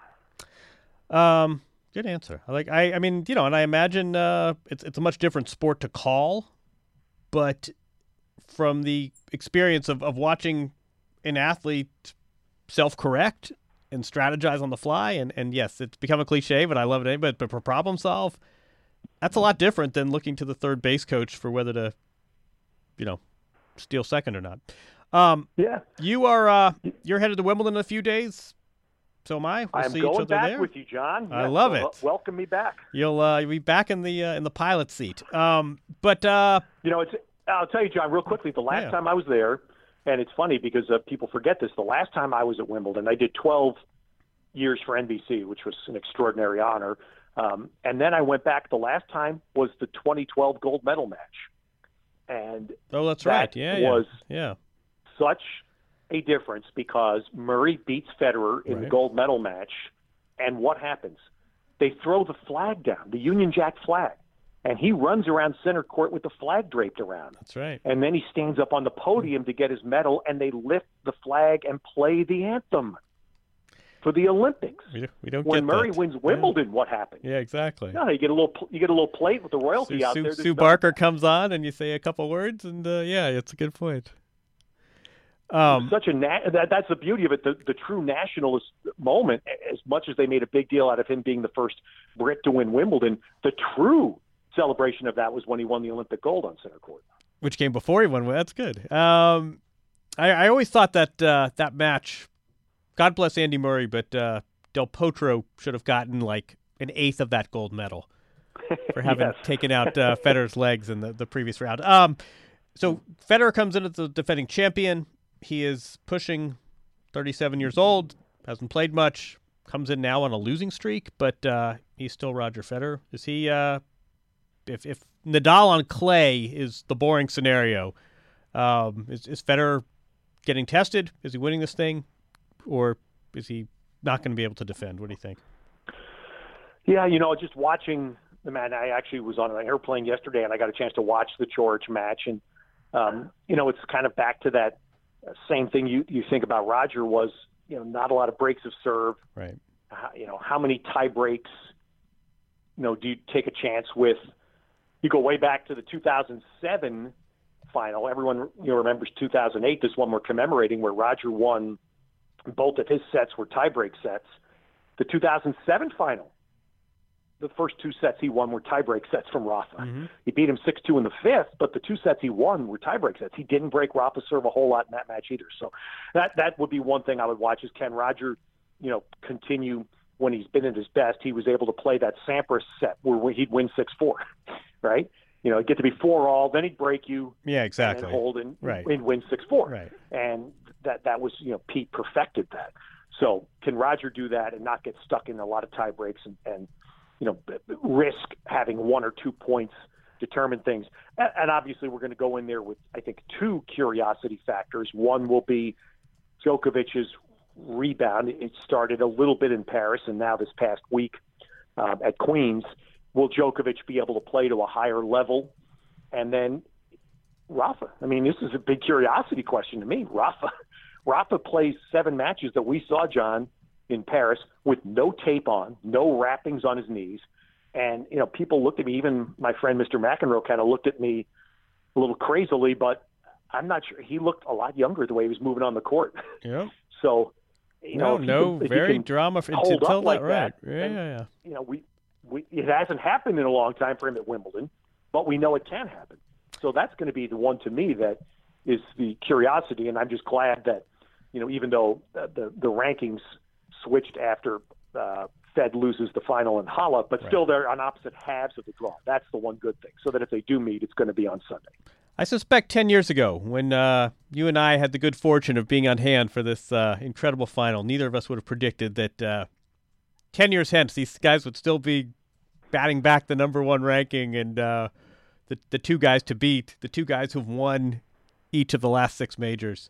Um, good answer. I like. I. I mean, you know, and I imagine uh, it's it's a much different sport to call, but from the experience of, of watching an athlete self-correct and strategize on the fly, and, and yes, it's become a cliche, but I love it. But but for problem solve, that's a lot different than looking to the third base coach for whether to, you know, steal second or not. Um,
yeah.
You are uh, you're headed to Wimbledon in a few days. So am I. We'll
I'm
see
going
each other
back
there.
with you, John.
I
yes,
love
so
it.
Welcome me back.
You'll uh, you'll be back in the uh, in the pilot seat. Um, but uh,
you know, it's. I'll tell you, John, real quickly. The last
yeah.
time I was there, and it's funny because uh, people forget this. The last time I was at Wimbledon, I did twelve years for N B C, which was an extraordinary honor. Um, and then I went back. The last time was the twenty twelve gold medal match. And
oh, that's
that
right. Yeah,
was
yeah. yeah.
such a difference because Murray beats Federer in
right.
the gold medal match, and what happens? They throw the flag down, the Union Jack flag, and he runs around center court with the flag draped around.
That's right.
And then he stands up on the podium to get his medal, and they lift the flag and play the anthem for the Olympics.
We, we don't
when
get
Murray
that.
wins Wimbledon,
yeah.
what happened?
Yeah, exactly.
No, you get a little you get a little plate with the royalty
Sue,
out
Sue,
there.
Sue Barker comes on, and you say a couple words, and uh, yeah, it's a good point. Um,
such a na- that, that's the beauty of it. The, the true nationalist moment, as much as they made a big deal out of him being the first Brit to win Wimbledon, the true celebration of that was when he won the Olympic gold on center court.
Which came before he won. That's good. Um, I, I always thought that uh, that match, God bless Andy Murray, but uh, Del Potro should have gotten like an eighth of that gold medal for having
yes.
taken out uh, Federer's legs in the, the previous round. Um, so Federer comes in as the defending champion. He is pushing thirty-seven years old, hasn't played much, comes in now on a losing streak, but uh, he's still Roger Federer. Is he, uh, if, if Nadal on clay is the boring scenario, um, is, is Federer getting tested? Is he winning this thing? Or is he not going to be able to defend? What do you think?
Yeah, you know, just watching the man, I actually was on an airplane yesterday and I got a chance to watch the Coric match. And, um, you know, it's kind of back to that same thing you, you think about Roger was, you know, not a lot of breaks of serve.
Right.
Uh, you know, how many tie breaks, you know, do you take a chance with? You go way back to the two thousand seven final. Everyone, you know, remembers two thousand eight, this one we're commemorating, where Roger won. Both of his sets were tiebreak sets. The two thousand seven final, the first two sets he won were tiebreak sets from Rafa.
Mm-hmm.
He beat him six two in the fifth, but the two sets he won were tiebreak sets. He didn't break Rafa's serve a whole lot in that match either. So that that would be one thing I would watch is can Roger, you know, continue when he's been at his best. He was able to play that Sampras set where he'd win six four, right? You know, get to be four all, then he'd break you.
Yeah, exactly.
And then hold and,
right.
and win six four.
Right.
And that that was, you know, Pete perfected that. So can Roger do that and not get stuck in a lot of tie breaks and, and you know, risk having one or two points determine things? And, and obviously we're going to go in there with, I think, two curiosity factors. One will be Djokovic's rebound. It started a little bit in Paris, and now this past week uh, at Queens. Will Djokovic be able to play to a higher level? And then Rafa. I mean, this is a big curiosity question to me. Rafa. Rafa plays seven matches that we saw, John, in Paris with no tape on, no wrappings on his knees. And, you know, people looked at me, even my friend Mister McEnroe kind of looked at me a little crazily, but I'm not sure. He looked a lot younger the way he was moving on the court.
Yeah.
So, you know,
no, no, very drama for,
hold
until
up like
that, right.
that,
yeah,
and,
yeah, yeah.
You know, we, we it hasn't happened in a long time for him at Wimbledon, but we know it can happen. So that's going to be the one to me that is the curiosity, and I'm just glad that, you know, even though the the, the rankings switched after uh, Fed loses the final in Halle, but
right.
still they're on opposite halves of the draw. That's the one good thing. So that if they do meet, it's going to be on Sunday.
I suspect ten years ago, when uh, you and I had the good fortune of being on hand for this uh, incredible final, neither of us would have predicted that uh, ten years hence, these guys would still be batting back the number one ranking and uh, the, the two guys to beat, the two guys who've won each of the last six majors.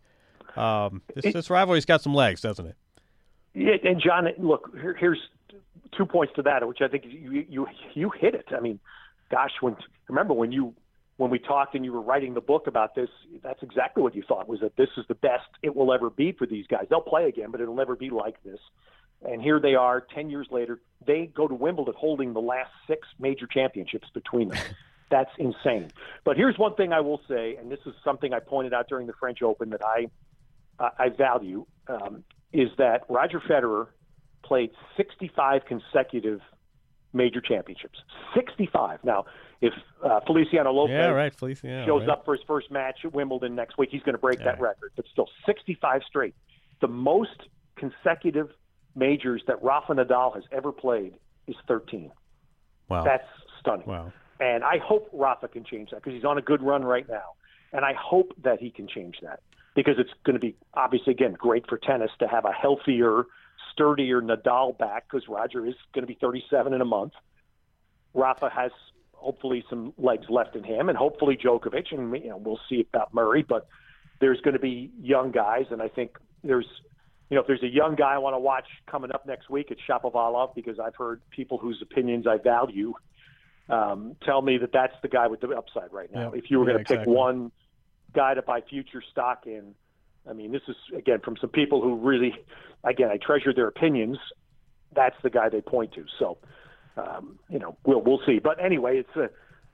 Um, this,
it,
this rivalry's got some legs, doesn't it?
Yeah, and John, look, here, here's two points to that, which I think you you you hit it. I mean, gosh, when remember when you when we talked and you were writing the book about this, that's exactly what you thought, was that this is the best it will ever be for these guys. They'll play again, but it'll never be like this. And here they are, ten years later. They go to Wimbledon holding the last six major championships between them. That's insane. But here's one thing I will say, and this is something I pointed out during the French Open that I uh, I value, um, is that Roger Federer played sixty-five consecutive major championships. sixty-five. Now, if uh, Feliciano Lopez
yeah, right, Feliciano,
shows
right.
up for his first match at Wimbledon next week, he's going to break
yeah.
that record. But still, sixty-five straight. The most consecutive majors that Rafa Nadal has ever played is thirteen.
Wow.
That's stunning.
Wow.
And I hope Rafa can change that, because he's on a good run right now. And I hope that he can change that, because it's going to be, obviously, again, great for tennis to have a healthier, sturdier Nadal back, because Roger is going to be thirty-seven in a month. Rafa has hopefully some legs left in him, and hopefully Djokovic, and you know, we'll see about Murray, but there's going to be young guys, and I think there's, you know, if there's a young guy I want to watch coming up next week, it's Shapovalov, because I've heard people whose opinions I value um, tell me that that's the guy with the upside right now.
Yeah.
If you were
yeah,
going to
exactly.
pick one guy to buy future stock in, I mean, this is, again, from some people who really, again, I treasure their opinions, that's the guy they point to. So, um, you know, we'll we'll see. But anyway, it's a,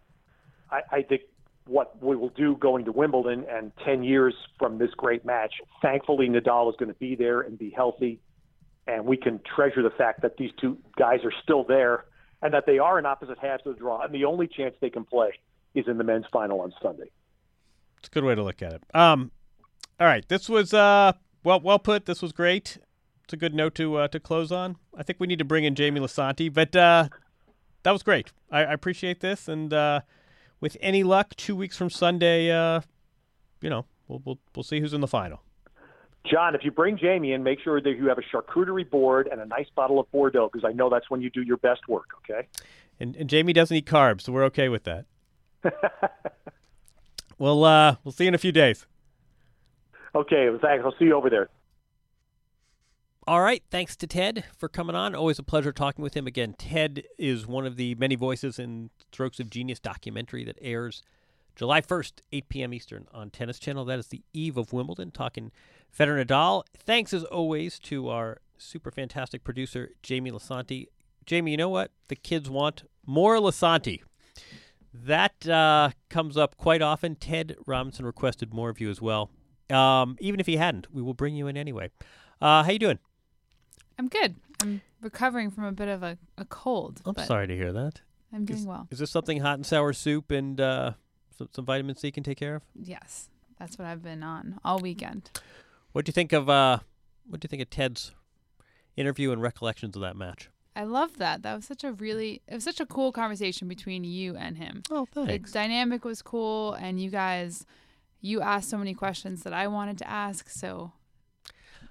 I, I think what we will do going to Wimbledon and ten years from this great match, thankfully Nadal is going to be there and be healthy, and we can treasure the fact that these two guys are still there and that they are in opposite halves of the draw, and the only chance they can play is in the men's final on Sunday.
It's a good way to look at it. Um, all right, this was uh, well well put. This was great. It's a good note to uh, to close on. I think we need to bring in Jamie Lisanti, but uh, that was great. I, I appreciate this, and uh, with any luck, two weeks from Sunday, uh, you know, we'll we'll we'll see who's in the final.
John, if you bring Jamie in, make sure that you have a charcuterie board and a nice bottle of Bordeaux, because I know that's when you do your best work. Okay.
And, and Jamie doesn't eat carbs, so we're okay with that. Well, uh, we'll see you in a few days.
Okay, thanks. I'll see you over there.
All right. Thanks to Ted for coming on. Always a pleasure talking with him again. Ted is one of the many voices in Strokes of Genius documentary that airs July first, eight p.m. Eastern on Tennis Channel. That is the eve of Wimbledon, talking Federer Nadal. Thanks, as always, to our super fantastic producer, Jamie Lisanti. Jamie, you know what? The kids want more Lisanti. That uh, comes up quite often. Ted Robinson requested more of you as well. Um, even if he hadn't, we will bring you in anyway. Uh, how you doing?
I'm good. I'm recovering from a bit of a, a cold.
I'm sorry to hear that.
I'm doing
is,
well.
Is this something hot and sour soup and uh, some, some vitamin C can take care of?
Yes, that's what I've been on all weekend.
What do you think of uh, what do you think of Ted's interview and recollections of that match?
I love that. That was such a really, it was such a cool conversation between you and him.
Oh, thanks.
The dynamic was cool, and you guys, you asked so many questions that I wanted to ask, so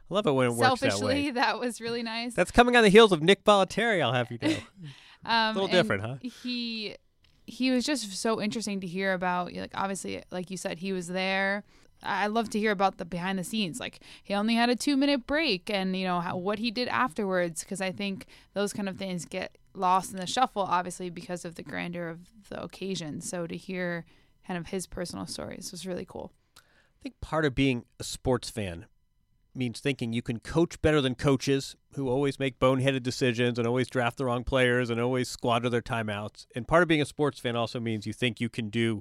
I love it when it works that way.
Selfishly, that was really nice.
That's coming on the heels of Nick Bollettieri, I'll have you know.
um,
a little different, huh?
He he was just so interesting to hear about. Like, obviously, like you said, he was there. I love to hear about the behind the scenes. Like, he only had a two minute break, and you know how, what he did afterwards. Because I think those kind of things get lost in the shuffle, obviously, because of the grandeur of the occasion. So to hear kind of his personal stories was really cool.
I think part of being a sports fan means thinking you can coach better than coaches who always make boneheaded decisions and always draft the wrong players and always squander their timeouts. And part of being a sports fan also means you think you can do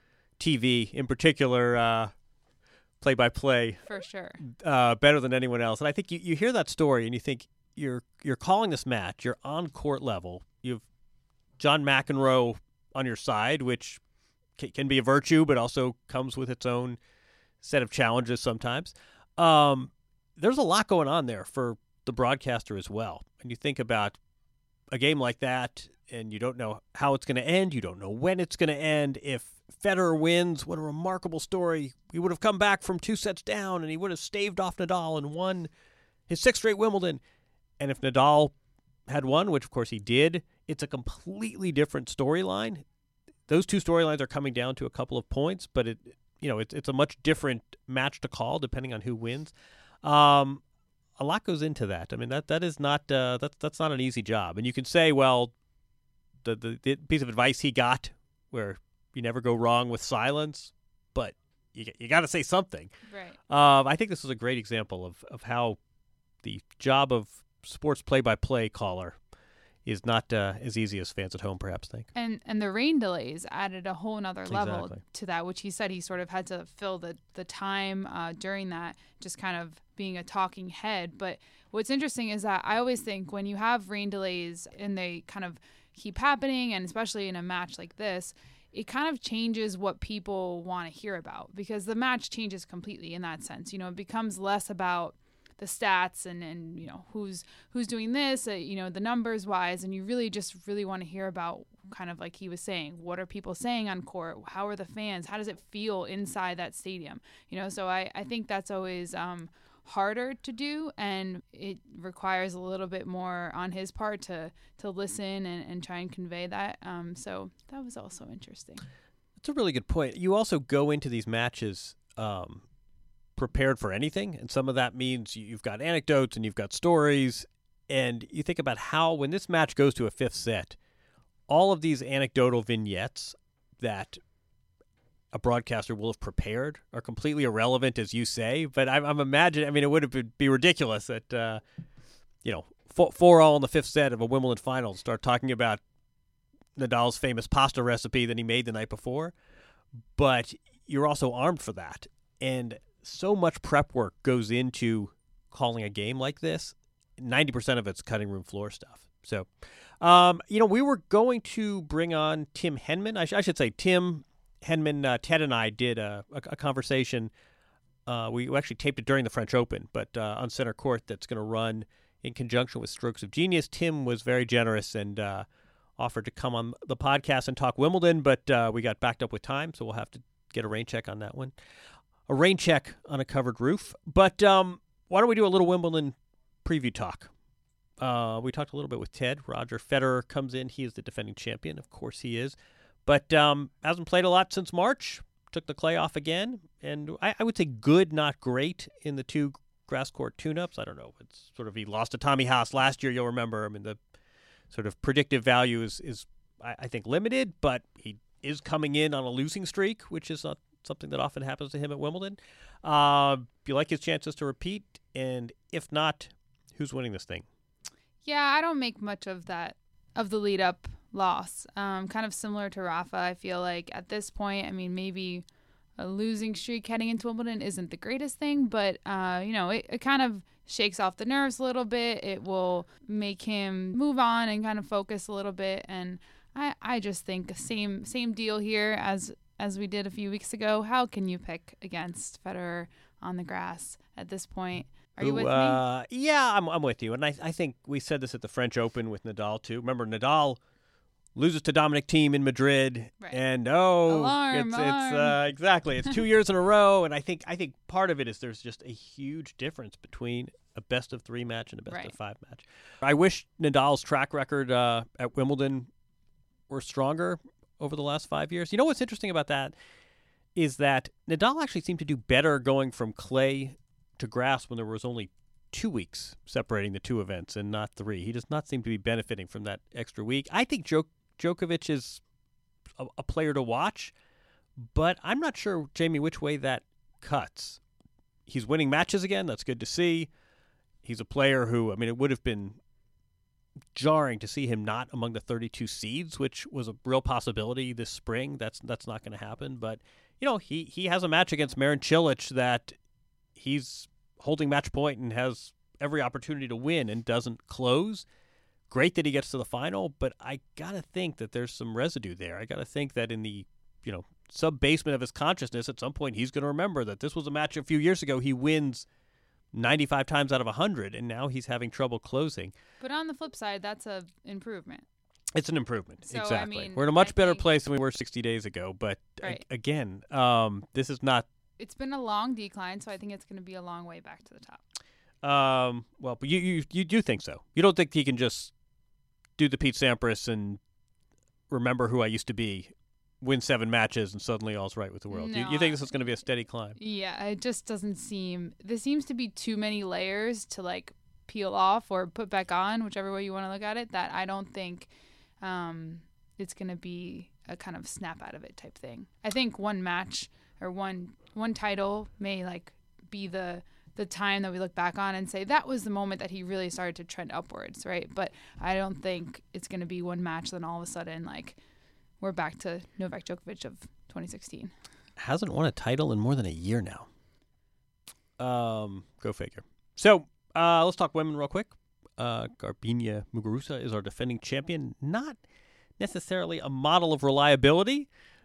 T V, in particular, uh, play-by-play,
for sure,
uh, better than anyone else. And I think you, you hear that story and you think you're you're calling this match. You're on court level. You've John McEnroe on your side, which c- can be a virtue, but also comes with its own set of challenges sometimes. Um, there's a lot going on there for the broadcaster as well. And you think about a game like that, and you don't know how it's going to end. You don't know when it's going to end. If Federer wins, what a remarkable story. He would have come back from two sets down, and he would have staved off Nadal and won his sixth straight Wimbledon. And if Nadal had won, which of course he did, it's a completely different storyline. Those two storylines are coming down to a couple of points, but it, you know, it's it's a much different match to call depending on who wins. Um, a lot goes into that. I mean, that that is not uh, that's that's not an easy job. And you can say, well, the, the the piece of advice he got, where you never go wrong with silence, but you you got to say something.
Right.
Um, I think this is a great example of of how the job of sports play-by-play caller is not uh, as easy as fans at home perhaps think.
And and the rain delays added a whole nother level
Exactly.
to that, which he said he sort of had to fill the, the time uh, during that, just kind of being a talking head. But what's interesting is that I always think when you have rain delays and they kind of keep happening, and especially in a match like this, it kind of changes what people want to hear about, because the match changes completely in that sense. You know, it becomes less about the stats and, and you know, who's who's doing this, uh, you know, the numbers wise, and you really just really want to hear about, kind of like he was saying, what are people saying on court? How are the fans? How does it feel inside that stadium? You know, so I, I think that's always um, harder to do, and it requires a little bit more on his part to to listen and, and try and convey that. Um, so that was also interesting.
That's a really good point. You also go into these matches um, prepared for anything, and some of that means you've got anecdotes and you've got stories, and you think about how when this match goes to a fifth set, all of these anecdotal vignettes that a broadcaster will have prepared are completely irrelevant, as you say. But I'm, I'm imagining, I mean, it would have been, be ridiculous that, uh, you know, four, four all in the fifth set of a Wimbledon final start talking about Nadal's famous pasta recipe that he made the night before. But you're also armed for that. And so much prep work goes into calling a game like this. ninety percent of it's cutting room floor stuff. So, um, you know, we were going to bring on Tim Henman. I, sh- I should say Tim Henman, uh, Ted and I did a, a, a conversation. Uh, we actually taped it during the French Open, but uh, on Center Court, that's going to run in conjunction with Strokes of Genius. Tim was very generous and uh, offered to come on the podcast and talk Wimbledon, but uh, we got backed up with time, so we'll have to get a rain check on that one. A rain check on a covered roof. But um, why don't we do a little Wimbledon preview talk? Uh, we talked a little bit with Ted. Roger Federer comes in. He is the defending champion. Of course he is. But um, hasn't played a lot since March. Took the clay off again. And I, I would say good, not great, in the two grass court tune-ups. I don't know. It's sort of, he lost to Tommy Haas last year, you'll remember. I mean, the sort of predictive value is, is I, I think, limited, but he is coming in on a losing streak, which is not something that often happens to him at Wimbledon. Uh, you like his chances to repeat? And if not, who's winning this thing?
Yeah, I don't make much of that, of the lead-up loss. Um, kind of similar to Rafa, I feel like at this point, I mean, maybe a losing streak heading into Wimbledon isn't the greatest thing, but, uh, you know, it, it kind of shakes off the nerves a little bit. It will make him move on and kind of focus a little bit. And I, I just think same same deal here as as we did a few weeks ago. How can you pick against Federer on the grass at this point? Are you
Ooh,
with
uh,
me?
Yeah, I'm I'm with you. And I, I think we said this at the French Open with Nadal, too. Remember, Nadal loses to Dominic Thiem in Madrid,
Right.
and oh,
Alarm,
it's
alarm.
it's uh, exactly it's two years in a row, and I think I think part of it is there's just a huge difference between a best of three match and a best
Right.
of five match. I wish Nadal's track record uh, at Wimbledon were stronger over the last five years. You know what's interesting about that is that Nadal actually seemed to do better going from clay to grass when there was only two weeks separating the two events and not three. He does not seem to be benefiting from that extra week. I think Djok- Djokovic is a, a player to watch, but I'm not sure, Jamie, which way that cuts. He's winning matches again. That's good to see. He's a player who, I mean, it would have been jarring to see him not among the thirty-two seeds, which was a real possibility this spring. That's that's not going to happen. But, you know, he, he has a match against Marin Cilic that he's holding match point and has every opportunity to win and doesn't close. Great that he gets to the final, but I got to think that there's some residue there. I got to think that in the, you know, sub-basement of his consciousness, at some point he's going to remember that this was a match a few years ago. He wins ninety-five times out of one hundred, and now he's having trouble closing.
But on the flip side, that's a improvement.
It's an improvement.
So, I
exactly.
mean,
We're in a much
I
better
think-
place than we were sixty days ago, but
Right.
a- again, um, this is not
It's been a long decline, so I think it's going to be a long way back to the top.
Um, well, but you, you you do think so. You don't think he can just do the Pete Sampras and remember who I used to be, win seven matches, and suddenly all's right with the world. you,
No,
you think this is going to be a steady climb?
Yeah, it just doesn't seem. There seems to be too many layers to like peel off or put back on, whichever way you want to look at it. That I don't think um, it's going to be a kind of snap out of it type thing. I think one match or one one title may like be the the time that we look back on and say that was the moment that he really started to trend upwards, right? But I don't think it's going to be one match then all of a sudden like we're back to Novak Djokovic of twenty sixteen.
Hasn't won a title in more than a year now. Um, go figure. So uh, let's talk women real quick. Uh, Garbiñe Muguruza is our defending champion. Not necessarily a model of reliability.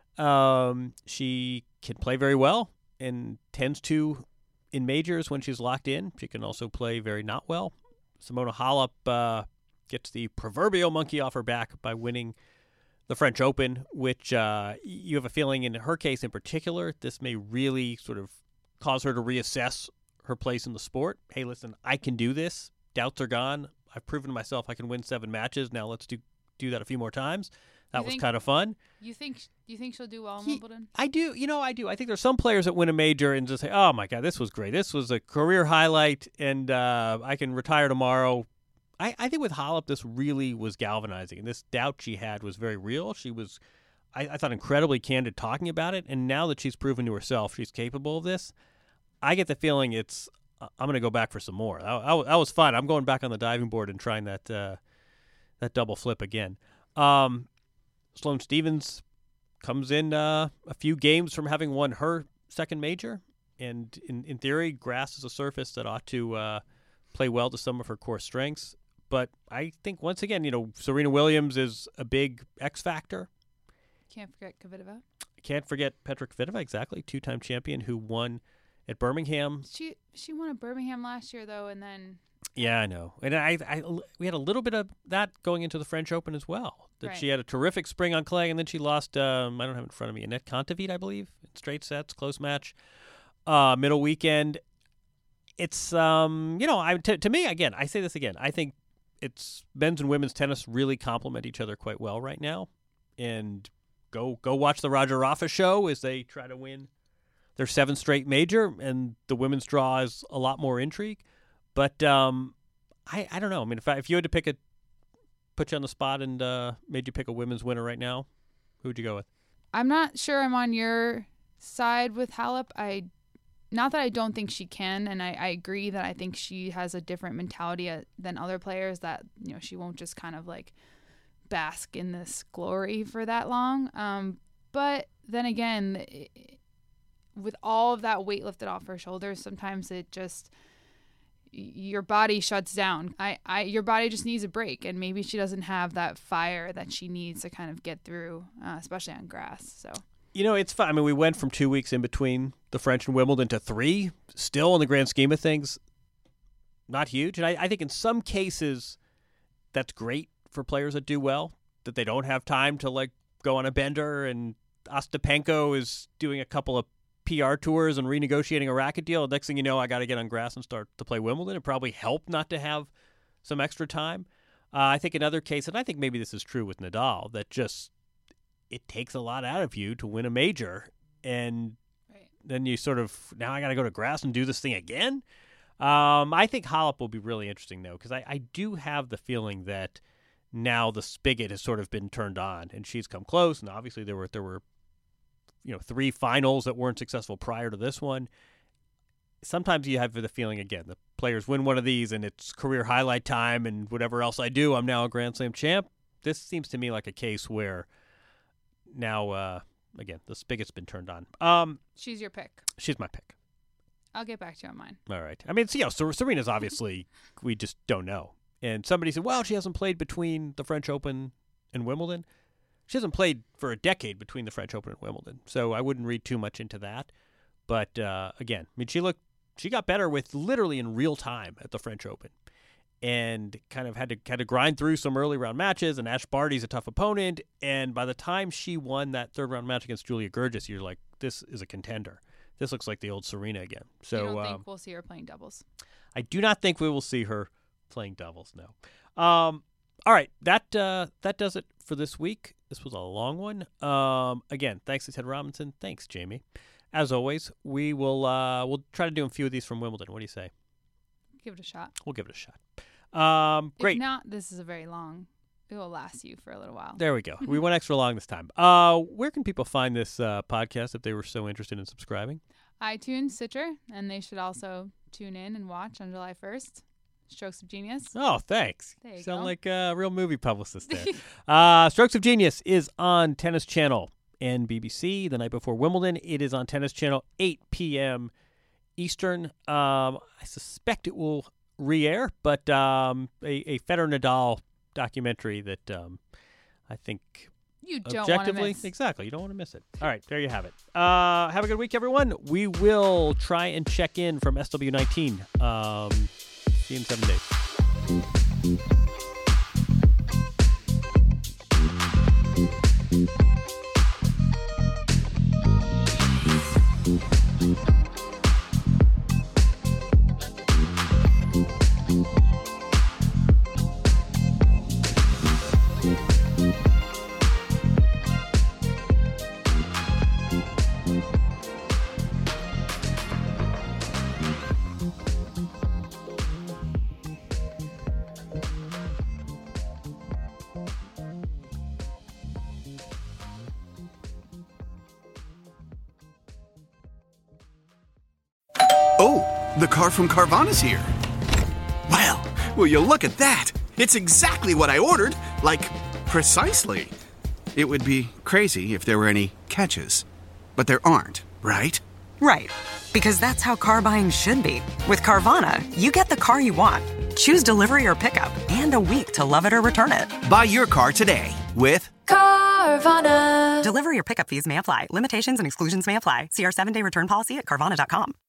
Um, she can play very well and tends to in majors when she's locked in. She can also play very not well. Simona Halep uh, gets the proverbial monkey off her back by winning the French Open, which uh, you have a feeling in her case in particular, this may really sort of cause her to reassess her place in the sport. Hey, listen, I can do this. Doubts are gone. I've proven to myself I can win seven matches. Now let's do do that a few more times. That
You
was
think-
kind of fun.
You think you think she'll do well in
Ye-
Wimbledon?
I do, you know, I do. I think there's some players that win a major and just say, "Oh my God, this was great. This was a career highlight, and uh, I can retire tomorrow." I, I think with Halep, this really was galvanizing, and this doubt she had was very real. She was, I, I thought, incredibly candid talking about it, and now that she's proven to herself she's capable of this, I get the feeling it's. uh, I'm going to go back for some more. That, that, that was fun. I'm going back on the diving board and trying that uh, that double flip again. Um, Sloane Stephens comes in uh, a few games from having won her second major, and in, in theory, grass is a surface that ought to uh, play well to some of her core strengths. But I think, once again, you know, Serena Williams is a big X factor.
Can't forget Kvitova.
Can't forget Petra Kvitova, exactly, two-time champion who won at Birmingham.
She she won at Birmingham last year though, and then
Yeah, I know. And I, I, we had a little bit of that going into the French Open as well. That
Right.
she had a terrific spring on clay, and then she lost, um, I don't have it in front of me, Annette Kontaveit, I believe, in straight sets, close match, uh, middle weekend. It's, um, you know, I, to, to me, again, I say this again, I think it's men's and women's tennis really complement each other quite well right now. And go go watch the Roger Rafa show as they try to win their seventh straight major, and the women's draw is a lot more intrigue. But um, I, I don't know. I mean, if I, if you had to pick a, put you on the spot and uh, made you pick a women's winner right now, who would you go with?
I'm not sure I'm on your side with Halep. I, not that I don't think she can, and I, I agree that I think she has a different mentality uh, than other players. That you know she won't just kind of like bask in this glory for that long. Um, but then again, it, with all of that weight lifted off her shoulders, sometimes it just your body shuts down. I, I, your body just needs a break, and maybe she doesn't have that fire that she needs to kind of get through, uh, especially on grass. So,
You know, it's fun. I mean, we went from two weeks in between the French and Wimbledon to three. Still, in the grand scheme of things, not huge. And I, I think in some cases, that's great for players that do well that they don't have time to like go on a bender, and Ostapenko is doing a couple of P R tours and renegotiating a racket deal. Next thing you know, I got to get on grass and start to play Wimbledon. It probably helped not to have some extra time. Uh, I think another case, and I think maybe this is true with Nadal, that just it takes a lot out of you to win a major, and right. then you sort of, now I got to go to grass and do this thing again. Um, I think Halep will be really interesting, though, because I, I do have the feeling that now the spigot has sort of been turned on, and she's come close, and obviously there were there were you know three finals that weren't successful prior to this one. Sometimes you have the feeling, again, the players win one of these and it's career highlight time and whatever else I do, I'm now a Grand Slam champ. This seems to me like a case where now, uh, again, the spigot's been turned on. Um,
she's your pick.
She's my pick.
I'll get back to you on mine.
All right. I mean, so, you know, Serena's obviously, we just don't know. And somebody said, well, she hasn't played between the French Open and Wimbledon. She hasn't played for a decade between the French Open and Wimbledon, so I wouldn't read too much into that. But, uh, again, I mean, she looked, she got better with literally in real time at the French Open, and kind of had to had to grind through some early round matches. And Ash Barty's a tough opponent. And by the time she won that third round match against Julia Gurgis, you're like, this is a contender. This looks like the old Serena again. So
you don't think
um,
we'll see her playing doubles?
I do not think we will see her playing doubles. No. Um, all right, that uh, that does it for this week. This was a long one. Um, again, thanks to Ted Robinson. Thanks, Jamie. As always, we will uh, we'll try to do a few of these from Wimbledon. What do you say?
Give it a shot.
We'll give it a shot. Um, great.
If not, this is a very long. It will last you for a little while.
There we go. We went extra long this time. Uh, where can people find this uh, podcast if they were so interested in subscribing? iTunes,
Stitcher, and they should also tune in and watch on July first. Strokes of Genius.
Oh, thanks.
There you
Sound
go.
like a real movie publicist there. uh, Strokes of Genius is on Tennis Channel and B B C the night before Wimbledon. It is on Tennis Channel, eight p.m. Eastern. Um, I suspect it will re-air, but um, a, a Federer-Nadal documentary that um, I think
you don't
objectively,
want to miss.
Exactly, you don't want to miss it. All right, there you have it. Uh, have a good week, everyone. We will try and check in from S W nineteen. Um, see you in seven days.
Oh, the car from Carvana's here. Well, will you look at that? It's exactly what I ordered. Like, precisely. It would be crazy if there were any catches. But there aren't, right?
Right. Because that's how car buying should be. With Carvana, you get the car you want. Choose delivery or pickup, and a week to love it or return it.
Buy your car today with
Carvana. Delivery or pickup fees may apply. Limitations and exclusions may apply. See our seven-day return policy at Carvana dot com.